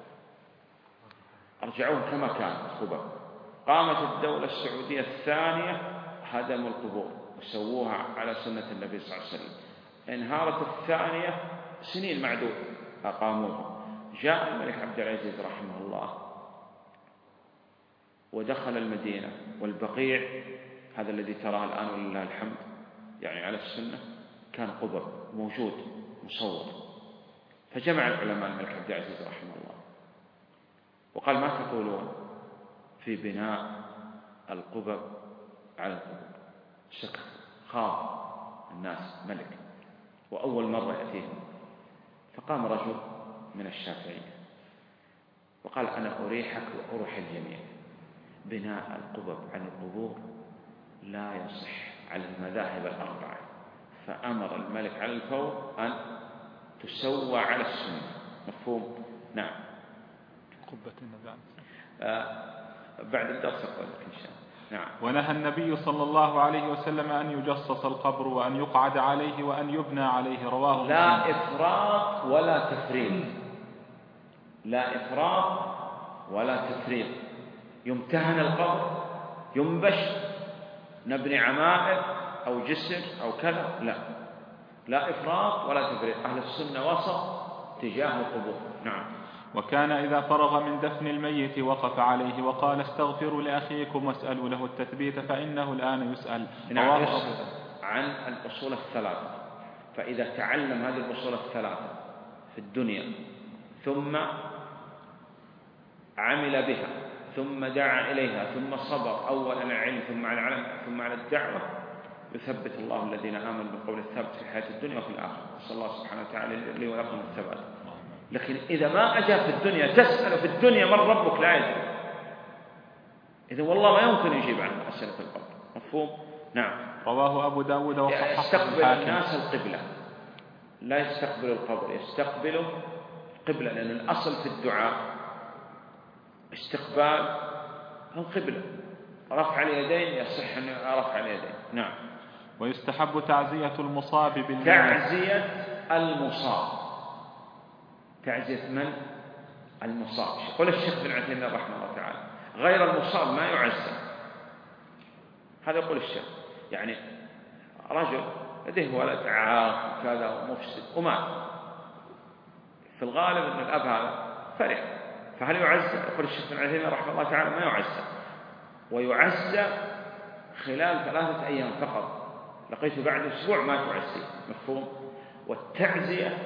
[SPEAKER 1] أرجعوه كما كانت خبر. قامت الدولة السعودية الثانية، هدموا القبور وسووها على سنة النبي صلى الله عليه وسلم. انهارت الثانية سنين معدودة أقاموها. جاء الملك عبد العزيز رحمه الله ودخل المدينة، والبقيع هذا الذي تراه الآن ولله الحمد يعني على السنة كان قبر موجود مصور. فجمع العلماء الملك عبد العزيز رحمه الله وقال: ما تقولون في بناء القبب على القبور؟ سكت، خاف الناس ملك وأول مرة يأتيهم. فقام رجل من الشافعية وقال: أنا أريحك وأروح الجميع، بناء القبب على القبور لا يصح على المذاهب الأربعة. فأمر الملك على الفور أن تسوى على السنة. مفهوم؟ نعم.
[SPEAKER 2] قبة النبي
[SPEAKER 1] بعد الدرس أقول لك إن شاء الله. نعم.
[SPEAKER 2] ونهى النبي صلى الله عليه وسلم أن يجصص القبر وأن يقعد عليه وأن يبنى عليه. رواه مسلم.
[SPEAKER 1] لا إفراط ولا تفريط، لا إفراط ولا تفريط. يمتهن القبر، ينبش، نبني عمائر أو جسر أو كذا، لا إفراط ولا تفريط. أهل السنة وسط تجاه القبور. نعم.
[SPEAKER 2] وكان إذا فرغ من دفن الميت وقف عليه وقال: استغفروا لأخيكم واسألوا له التثبيت فإنه الآن يسأل.
[SPEAKER 1] نعم. يسأل عن الأصول الثلاثة. فإذا تعلم هذه الأصول الثلاثة في الدنيا ثم عمل بها ثم دعا إليها ثم صبر أولا على العلم ثم على العلم ثم على الدعوة، يثبت الله الذين آمنوا بالقول الثابت في الحياة الدنيا وفي الآخرة. نسأل الله سبحانه وتعالى لي ولكم الثبات. لكن إذا ما أجاب في الدنيا، تسأل في الدنيا من ربك لا يدري، إذا والله ما يمكن يجيب عن أسئلة القبر. مفهوم؟ نعم.
[SPEAKER 2] رواه أبو داود وصححه
[SPEAKER 1] يستقبل الناس القبلة، لا يستقبل القبر، يستقبل القبلة، لأن الأصل في الدعاء استقبال القبلة. رفع اليدين يصح أن رفع اليدين. نعم.
[SPEAKER 2] ويستحب تعزية المصاب بالميت.
[SPEAKER 1] تعزية المصاب. تعزية من؟ المصاب. يقول الشيخ بن عثيمين رحمه الله تعالى: غير المصاب ما يعزى. هذا يقول الشيخ. يعني رجل لديه ولد عاق وكذا ومفسد ومات، في الغالب أن الأب هذا فرح، فهل يعزى؟ يقول الشيخ بن عثيمين رحمه الله تعالى: ما يعزى، ويعزى خلال 3 أيام فقط. لقيته بعد أسبوع ما تعزي. مفهوم؟ والتعزية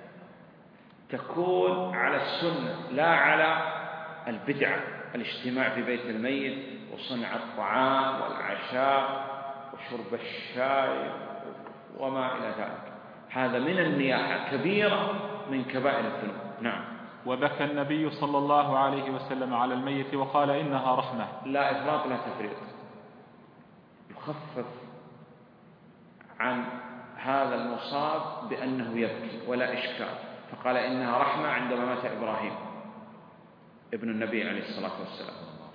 [SPEAKER 1] تكون على السنة لا على البدعة، الاجتماع في بيت الميت وصنع الطعام والعشاء وشرب الشاي وما إلى ذلك. هذا من النياحة، كبيرة من كبائر الذنوب. نعم.
[SPEAKER 2] وبكى النبي صلى الله عليه وسلم على الميت وقال: إنها رحمة.
[SPEAKER 1] لا إفراط لا تفريط. يخفف عن هذا المصاب بأنه يبكي ولا إشكال، فقال: إنها رحمة عندما مات إبراهيم ابن النبي عليه الصلاة والسلام.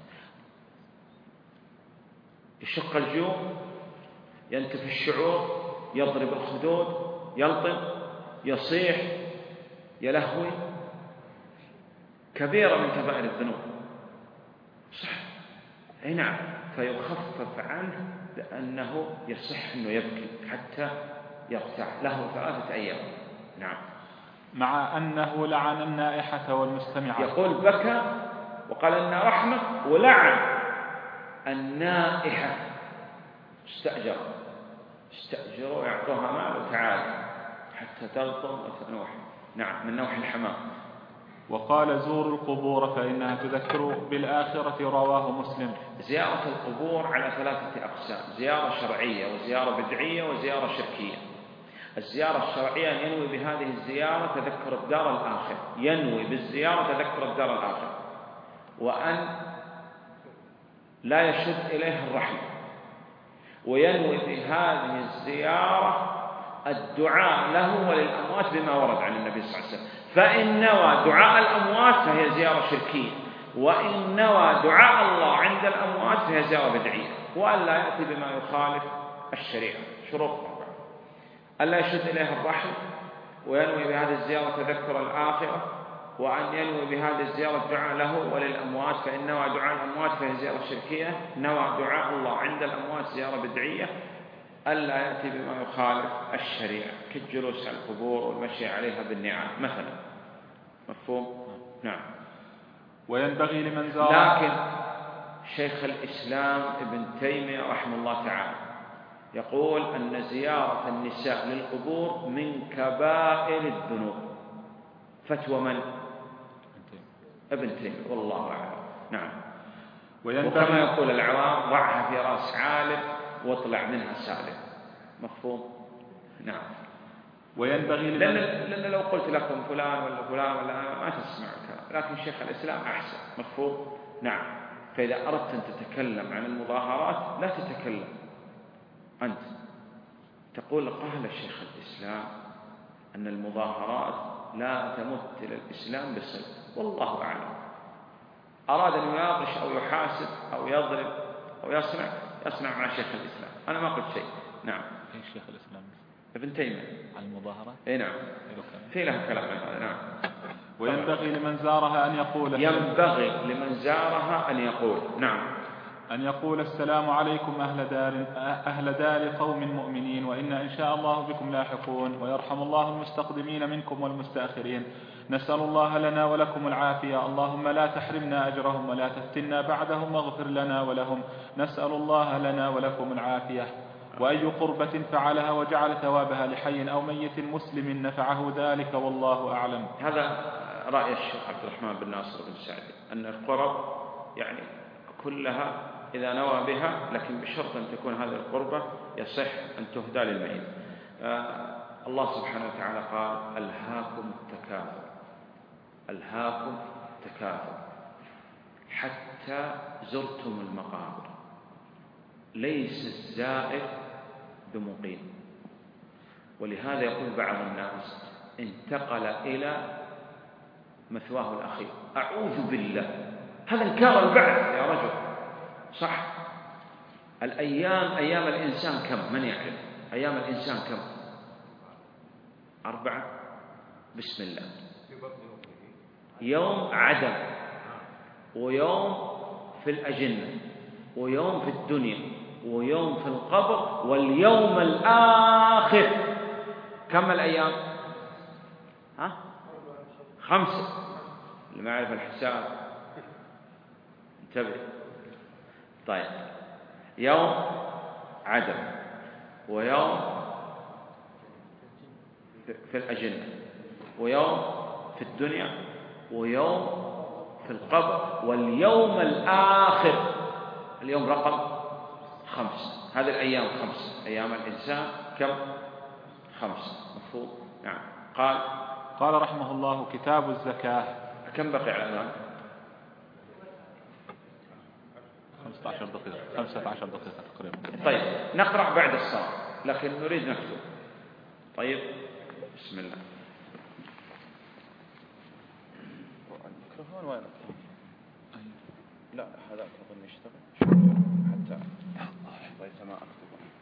[SPEAKER 1] يشق الجيوب، ينتف الشعور، يضرب الخدود، يلطم، يصيح، يلهوي، كبيرة من كبائر الذنوب. صح. أي نعم. فيخفف عنه لأنه يصح أنه يبكي حتى يرتاح له 3 أيام. نعم.
[SPEAKER 2] مع أنه لعن النائحة والمستمعة.
[SPEAKER 1] يقول بكى وقال إنها رحمة، ولعن النائحة. استأجروا يعطوها مال وتعالى حتى تلطم وتنوح. نعم، من نوح الحمام.
[SPEAKER 2] وقال: زوروا القبور فإنها تذكر بالآخرة. رواه مسلم.
[SPEAKER 1] زيارة القبور على 3 أقسام: زيارة شرعية وزيارة بدعية وزيارة شركية. الزيارة الشرعية ينوي بهذه الزيارة تذكر الدار الآخرة، ينوي بالزيارة تذكر الدار الآخرة، وأن لا يشد إليها الرحم، وينوي بهذه الزيارة الدعاء له وللأموات بما ورد عن النبي صلى الله عليه وسلم. فإن نوى دعاء الأموات فهي زيارة شركية، وإن نوى دعاء الله عند الأموات فهي زيارة بدعية. وأن لا يأتي بما يخالف الشريعة. شروط 4: ألا يشد إليها الرحم، وينوي بهذه الزيارة تذكر الآخرة، وأن ينوي بهذه الزيارة الدعاء له وللأموات. فإن نوى دعاء الأموات فهي زيارة شركية، نوى دعاء الله عند الأموات زيارة بدعية. ألا يأتي بما يخالف الشريعة كالجلوس على القبور والمشي عليها بالنعال مثلا. مفهوم؟ نعم.
[SPEAKER 2] وينبغي لمن زار.
[SPEAKER 1] لكن شيخ الإسلام ابن تيمية رحمه الله تعالى يقول أن زيارة النساء للقبور من كبائر الذنوب. فتوى من؟ ابن تيمية والله أعلم. نعم. وكما يقول العوام ضعها في رأس عالم واطلع منها سالم. مفهوم؟ نعم.
[SPEAKER 2] وينبغي
[SPEAKER 1] لأن لو قلت لكم فلان ولا فلان ولا ما تسمع الكلام، لكن شيخ الإسلام أحسن. مفهوم؟ نعم. فإذا أردت أن تتكلم عن المظاهرات لا تتكلم أنت، تقول قال الشيخ الإسلام أن المظاهرات لا تمت إلى الإسلام بصلة، والله أعلم. أراد أن يناقش أو يحاسب أو يضرب أو يصنع مع شيخ الإسلام. أنا ما قلت شيء. نعم.
[SPEAKER 2] ايش شيخ الإسلام؟
[SPEAKER 1] ابن تيمية
[SPEAKER 2] عن المظاهرة.
[SPEAKER 1] اي نعم، في له كلام عن هذا. نعم.
[SPEAKER 2] وينبغي لمن زارها أن يقول
[SPEAKER 1] ينبغي لمن زارها أن يقول نعم،
[SPEAKER 2] أن يقول السلام عليكم أهل دار قوم مؤمنين، وإنا إن شاء الله بكم لاحقون، ويرحم الله المستقدمين منكم والمستأخرين، نسأل الله لنا ولكم العافية، اللهم لا تحرمنا أجرهم ولا تفتنا بعدهم، واغفر لنا ولهم، نسأل الله لنا ولكم العافية. وأي قربة فعلها وجعل ثوابها لحي أو ميت مسلم نفعه ذلك، والله أعلم.
[SPEAKER 1] هذا رأي الشيخ عبد الرحمن بن ناصر بن سعدي، أن القرب يعني كلها إذا نوى بها، لكن بشرط أن تكون هذه القربة يصح أن تهدى للميت. الله سبحانه وتعالى قال ألهاكم التكاثر، ألهاكم التكاثر حتى زرتم المقابر، ليس الزائر بمقيم. ولهذا يقول بعض الناس انتقل إلى مثواه الأخير، أعوذ بالله، هذا انكار البعث يا رجل. صح، أيام الإنسان كم؟ من يعرف أيام الإنسان كم؟ 4. بسم الله. يوم عدم، ويوم في الأجنة، ويوم في الدنيا، ويوم في القبر، واليوم الآخر. كم الأيام؟ 5. اللي ما يعرف الحساب انتبه. طيب، يوم عدم، ويوم في الأجنة، ويوم في الدنيا، ويوم في القبر، واليوم الآخر. اليوم رقم 5. هذه الأيام 5. أيام الإنسان كم؟ 5. مفهوم؟ نعم.
[SPEAKER 2] قال رحمه الله كتاب الزكاة.
[SPEAKER 1] كم بقي على الآن؟
[SPEAKER 2] 15 دقيقة تقريبا.
[SPEAKER 1] طيب، نقرأ بعد الصلاة، لكن نريد نكتب. طيب، بسم الله. الميكروفون وين؟ لا، هذا أظن يشتغل حتى ما أكتب.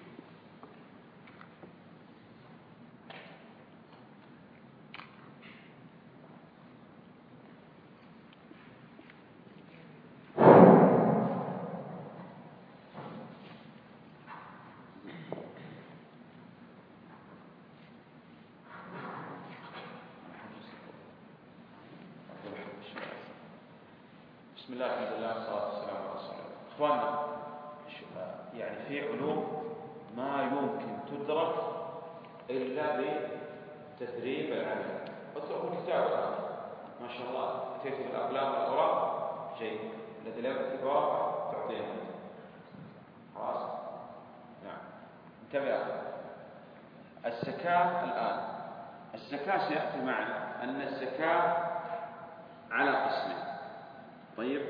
[SPEAKER 1] بسم الله، الحمد لله، والصلاة والسلام على رسول الله. إخواننا، يعني في علوم ما يمكن تدرك إلا بتدريب العمل. اتركوا الكتاب الآن، ما شاء الله أتيت بالأقلام والأوراق، جيد. الذي لا يكتب ورقة تعطيه خلاص. نعم. انتبه. الزكاة الآن، الزكاة سيأتي معنا أن الزكاة على قسمين. طيب،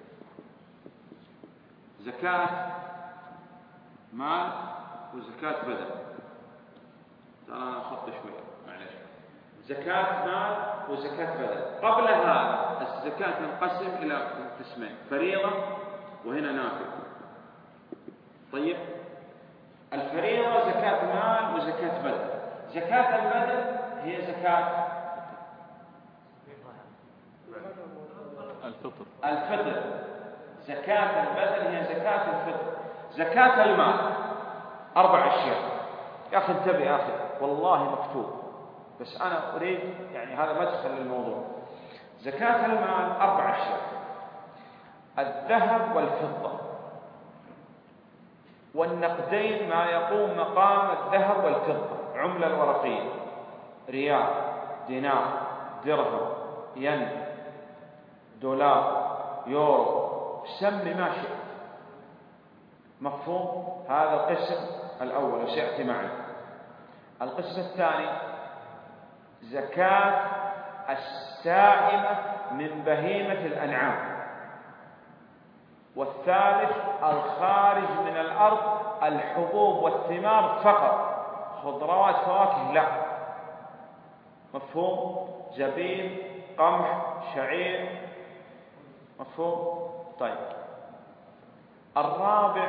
[SPEAKER 1] زكاة مال وزكاة بدن. ترى أنا أخط شوية، معلش. زكاة مال وزكاة بدن. قبل هذا الزكاة تنقسم إلى قسمين: فريضة وهنا نافل. طيب، الفريضة زكاة مال وزكاة بدن. زكاة البدن هي زكاة الفطر. زكاة البدن هي زكاة الفطر. زكاة المال 4 أشياء. يا أخي انتبه يا أخي، والله مكتوب، بس أنا أريد يعني هذا مدخل للموضوع. زكاة المال 4 أشياء: الذهب والفضة، والنقدين ما يقوم مقام الذهب والفضة، عملة الورقية، ريال، دينار، درهم، ين، دولار، يورو، سمي ما شئت. مفهوم؟ هذا القسم الأول وسيأتي معنا. القسم الثاني زكاة السائمة من بهيمة الأنعام. والثالث الخارج من الأرض، الحبوب والثمار فقط، خضروات فواكه لا. مفهوم؟ زبيب، قمح، شعير. مفهوم؟ طيب. الرابع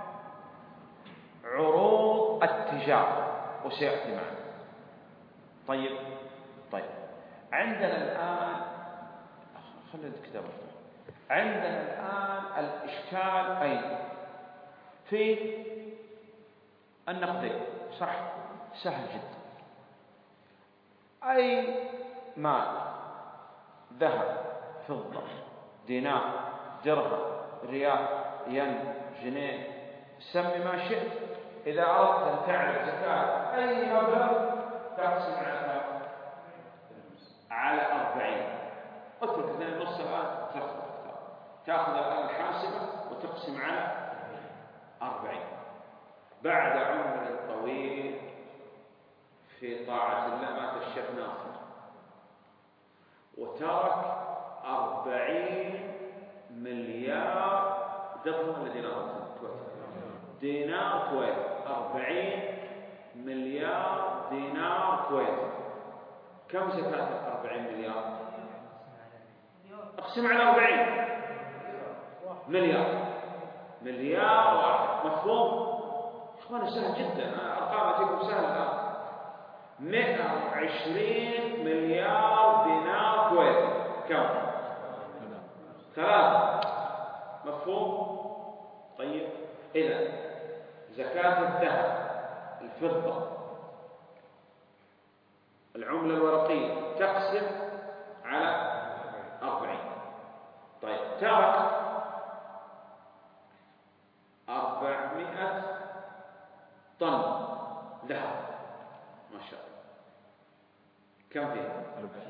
[SPEAKER 1] عروض التجارة وسيأتي معنا. طيب عندنا الآن خلي الكتاب افتح. عندنا الآن الإشكال أين؟ في النقدين، صح؟ سهل جدا. أي مال، ذهب، فضة، دينار، درهم، ريال، ين، جنيه، سمي ما شئت، إذا أردت أن تعرف زكاة أي مبلغ تقسم على 40. اترك 2.5 الآن تأخذ الآن الحاسبة وتقسم على 40. بعد عمر طويل في طاعة الله مات الشيخ ناصر وترك 40 مليار درهم ولا دينار كويتي. 40 مليار دينار كويتي. كم زكاة 40 مليار؟ اقسم على 40 مليار واحد. مفهوم؟ إخواني سهل جدا، أرقام أتيكم سهلة الآن. 120 مليار دينار كويتي. كم؟ 3. مفهوم؟ طيب، إذا زكاة الذهب، الفضة، العملة الورقية تقسم على 40. طيب، ترك 400 طن ذهب، ما شاء الله. كم فيها؟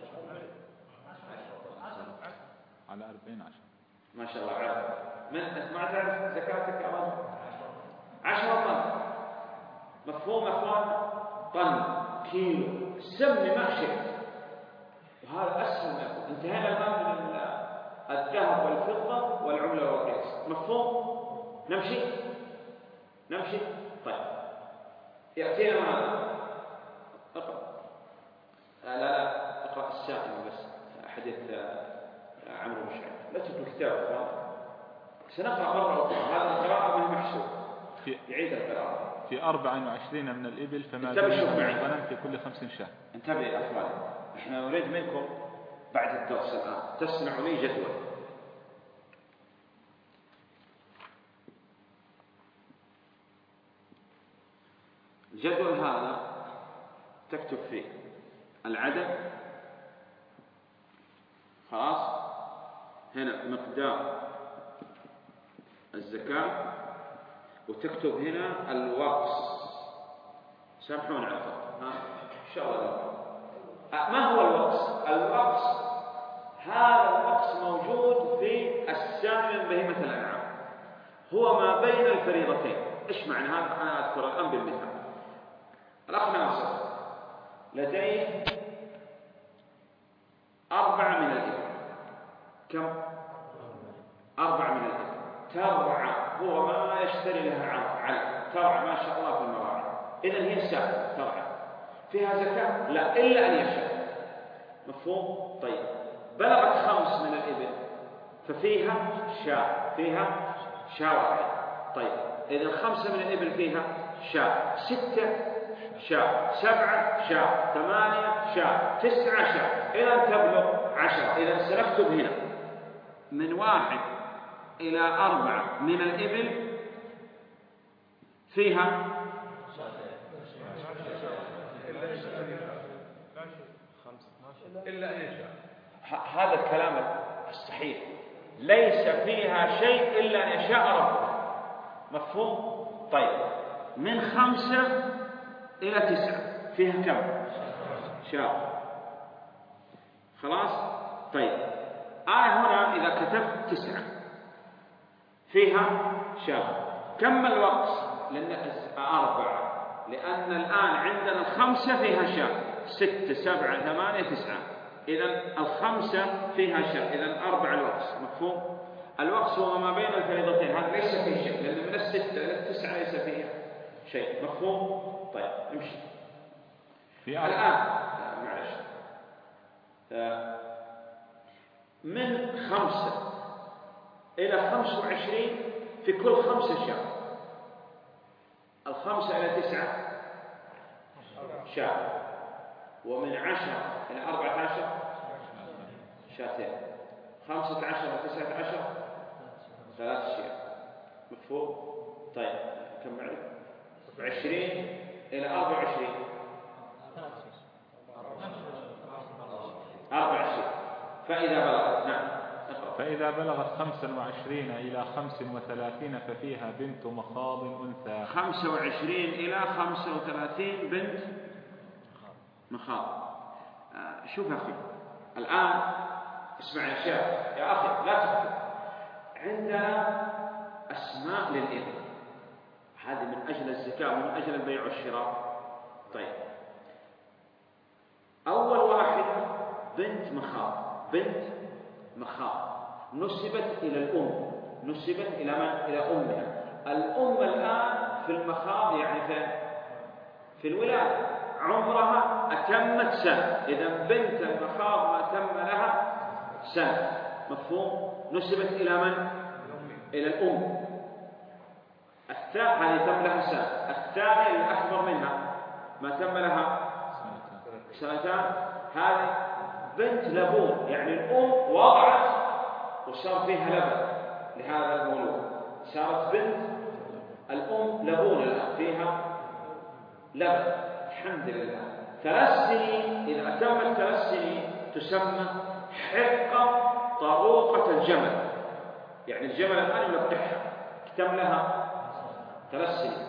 [SPEAKER 2] على 40 10.
[SPEAKER 1] ما شاء الله. عرض من أنت ما تعرف زكاتك يا رجل؟ 10 طن. مفهوم يا اخوان؟ طن، كيلو، سمي ما شئت. وهذا اسهل ما يكون. انتهينا الان من الذهب والفضه والعمله الورقيه. مفهوم؟ نمشي. طيب، ياتينا ماذا؟ اقرا. لا اقرا السائل بس، حديث عمرو بن شعيب. لا تترك الكتاب. سنقرا مره اخرى. هذا القراءه من محسوب. يعيد القراءه.
[SPEAKER 2] في 24 من الإبل فما
[SPEAKER 1] انتبه، شوف معي.
[SPEAKER 2] الغنم في كل 5 شاة.
[SPEAKER 1] انتبه يا أخواني، احنا نريد منكم بعد الدرس الآن تصنعوا لي جدول. الجدول هذا تكتب فيه العدد، خلاص، هنا مقدار الزكاة، وتكتب هنا الوقت. سامحوني على الخطأ، إن شاء الله. ما هو الوقت؟ الوقت هذا الوقت موجود في السائم بهيمة الأنعام، هو ما بين الفريضتين. إيش معنى هذا؟ أنا أذكر الآن بالمثال. الأخ ناصر لديه 4 من الإبل. كم؟ 4 من الإبل. ترعى، هو ما يشتري لها علف، ترعى ما شاء الله في المراعي. إذن هي سائمة ترعى. فيها زكاة؟ لا، إلا أن يشاء. مفهوم؟ طيب، بلغت 5 من الإبل ففيها شاة، فيها شاة واحدة. طيب، إذا 5 من الإبل فيها شاة، 6 شاة، 7 شاة، 8 شاة، 9 شاة، إلى أن تبلغ 10. إذا سنكتب هنا من 1 إلى 4 من الإبل فيها إلا أن يشاء. هذا الكلام الصحيح ليس فيها شيء إلا أن يشاء ربنا. مفهوم؟ طيب، من 5 إلى 9 فيها كم؟ شاء. خلاص؟ طيب، هنا إذا كتبت 9 فيها شاء، كم الوقت؟ لأن 4، لأن الآن عندنا 5 فيها شاء، 6 7 8 9، إذن 5 فيها شاء، إذن 4 الوقت. مفهوم؟ الوقت هو ما بين الفريضتين، هذا ليس فيه شيء، لأن من 6 إلى 9 ليس فيها شيء. مفهوم؟ طيب، امشي الآن. معلش، من 5 إلى 25 في كل 5 شاء. 5 إلى 9 شاء، ومن 10 إلى 14 شاتين، 15 إلى 19 3 شيء. مفهوم؟ طيب، كم معي؟ 20 إلى 24 24. فإذا بلغت، نعم،
[SPEAKER 2] فإذا بلغت 25 إلى 35 ففيها بنت مخاض أنثى.
[SPEAKER 1] 25 إلى 35 بنت مخاض. شوف أخي، الآن اسمع يا شيخ، يا أخي لا تكتب. عندنا أسماء للإبل، هذه من أجل الزكاة ومن أجل البيع والشراء. طيب، أول واحدة بنت مخاض. بنت مخاض نسبت إلى الأم، نسبت إلى من؟ إلى أمها. الأم الآن في المخاض، يعني في الولادة، عمرها أتمت سنة، إذا بنت المخاض ما تم لها سنة. مفهوم؟ نسبت إلى من؟ إلى الأم. هذه تم لها سنة. الثانية الأكبر منها ما تم لها سنتان، هذه بنت لبون، يعني الأم وضعت وصار فيها لبن لهذا المولود، صارت بنت الأم لبون، الآن فيها لبن. الحمد لله. 3 سنين، إذا أتمت 3 سنين تسمى حقة طروقة الجمل، يعني الجمل الآن يلقحها، تم لها 3 سنين.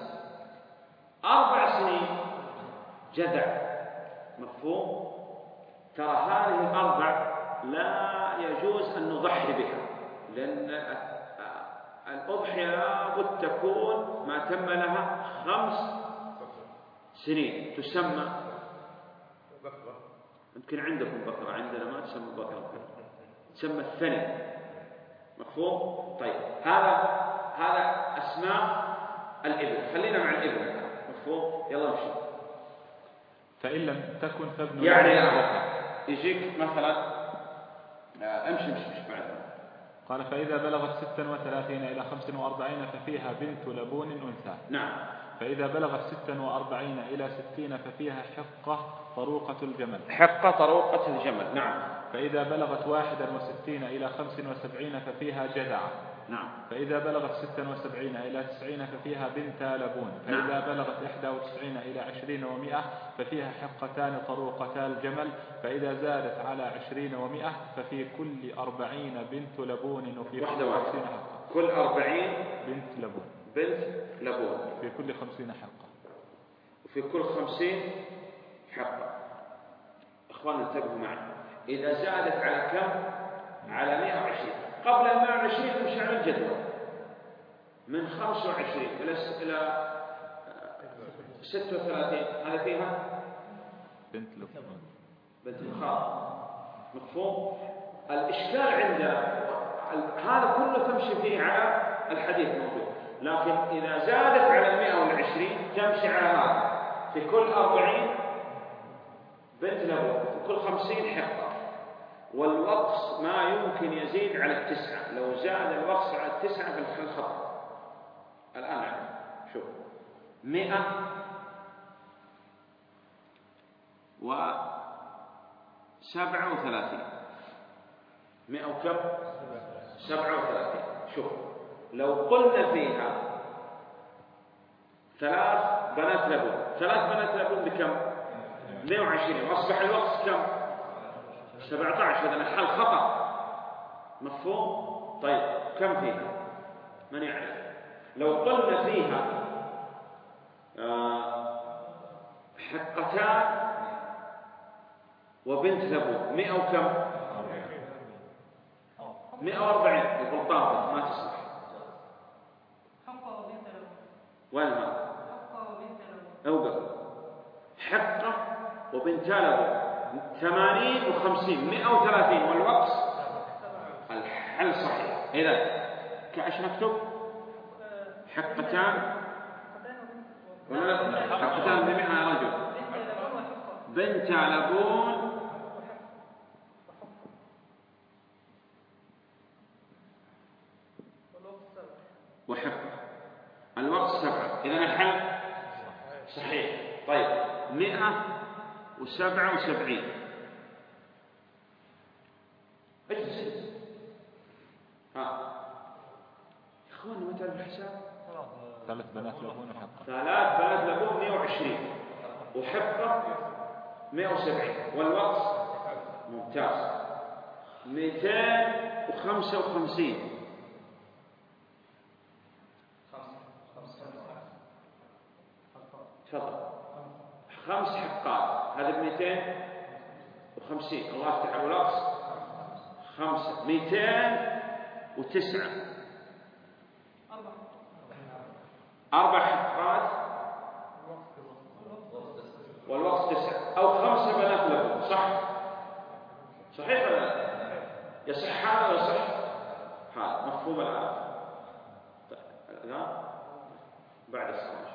[SPEAKER 1] 4 سنين جدع. مفهوم؟ ترى هذه ال4 لا يجوز أن نضحي بها، لأن الأضحية لابد تكون ما تم لها 5 سنين، تسمى بقرة. يمكن عندكم بقرة، عندنا ما تسمى بقرة، تسمى الثني. مفهوم؟ طيب، هذا أسماء الإبل. خلينا مع الإبل الآن. مفهوم؟ يلا نمشي.
[SPEAKER 2] فإن لم تكن فابن،
[SPEAKER 1] يعني يجيك مثلا، امشي بعد.
[SPEAKER 2] قال: فإذا بلغت 36 إلى 45 ففيها بنت لبون أنثى.
[SPEAKER 1] نعم.
[SPEAKER 2] فإذا بلغت 46 إلى 60 ففيها حقة طروقة الجمل.
[SPEAKER 1] حقة طروقة الجمل. نعم.
[SPEAKER 2] فإذا بلغت 61 إلى 75 ففيها جذعة.
[SPEAKER 1] نعم.
[SPEAKER 2] فإذا بلغت 76 إلى 90 ففيها بنت لبون. فإذا بلغت 91 إلى 20 و100 ففيها حقتان طروقتا الجمل. فإذا زادت على 20 و100 ففي كل 40 بنت لبون، وفي كل 50 حقة.
[SPEAKER 1] كل 40
[SPEAKER 2] بنت لبون.
[SPEAKER 1] بنت لبون.
[SPEAKER 2] في كل 50 حقة.
[SPEAKER 1] وفي كل 50 حقة. إخواننا انتبهوا معي، إذا زادت على كم؟ على 120. قبل 120 نمشي على الجدول، من 25 إلى 36 هذا فيها
[SPEAKER 2] بنت لبون،
[SPEAKER 1] بنت مخاض. مفهوم؟ الإشكال عندنا هذا كله تمشي فيه على الحديث موجود، لكن إذا زادت على 120 تمشي على هذا، في كل 40 بنت لبون، في كل 50 حقة. والوقص ما يمكن يزيد على 9، لو زاد الوقص على 9 في الخطأ. الآن شوف، 137، 100 وكم؟ 37. شوف، لو قلنا فيها 3 بنات لبون، 3 بنات لبون بكم؟ 120، وأصبح الوقت كم؟ 17. إذا الحل خطأ. مفهوم؟ طيب كم فيها؟ من يعرف؟ لو قلنا فيها حقتان وبنت لبون 100 وكم؟ 140. يقول طافت ما تصلح. وين ما؟ أوقف. حقة وبنت لبون 80 و50 130 والوقت الحل صحيح. إذا كأش نكتب حقتان ولا حقتان ب100 يا رجل. بنت لبون وحقة الوقت 7. إذا الحل صحيح. طيب 177. اجلس. يا اخوان ما تعرف الحساب.
[SPEAKER 2] 3 بنات لبون وحقة.
[SPEAKER 1] 3 بنات لبون 120 وحقة 170 والوقت ممتاز 255. تفضل. 5 حقات هذا ب250. الله يفتح على الوقت 5 209. 4 حقات والوقت 9 أو 5 بنات لبون. صح؟ صحيح ولا لا؟ يصح هذا ويصح هذا. مفهوم الآن؟ طيب الآن بعد الصلاة.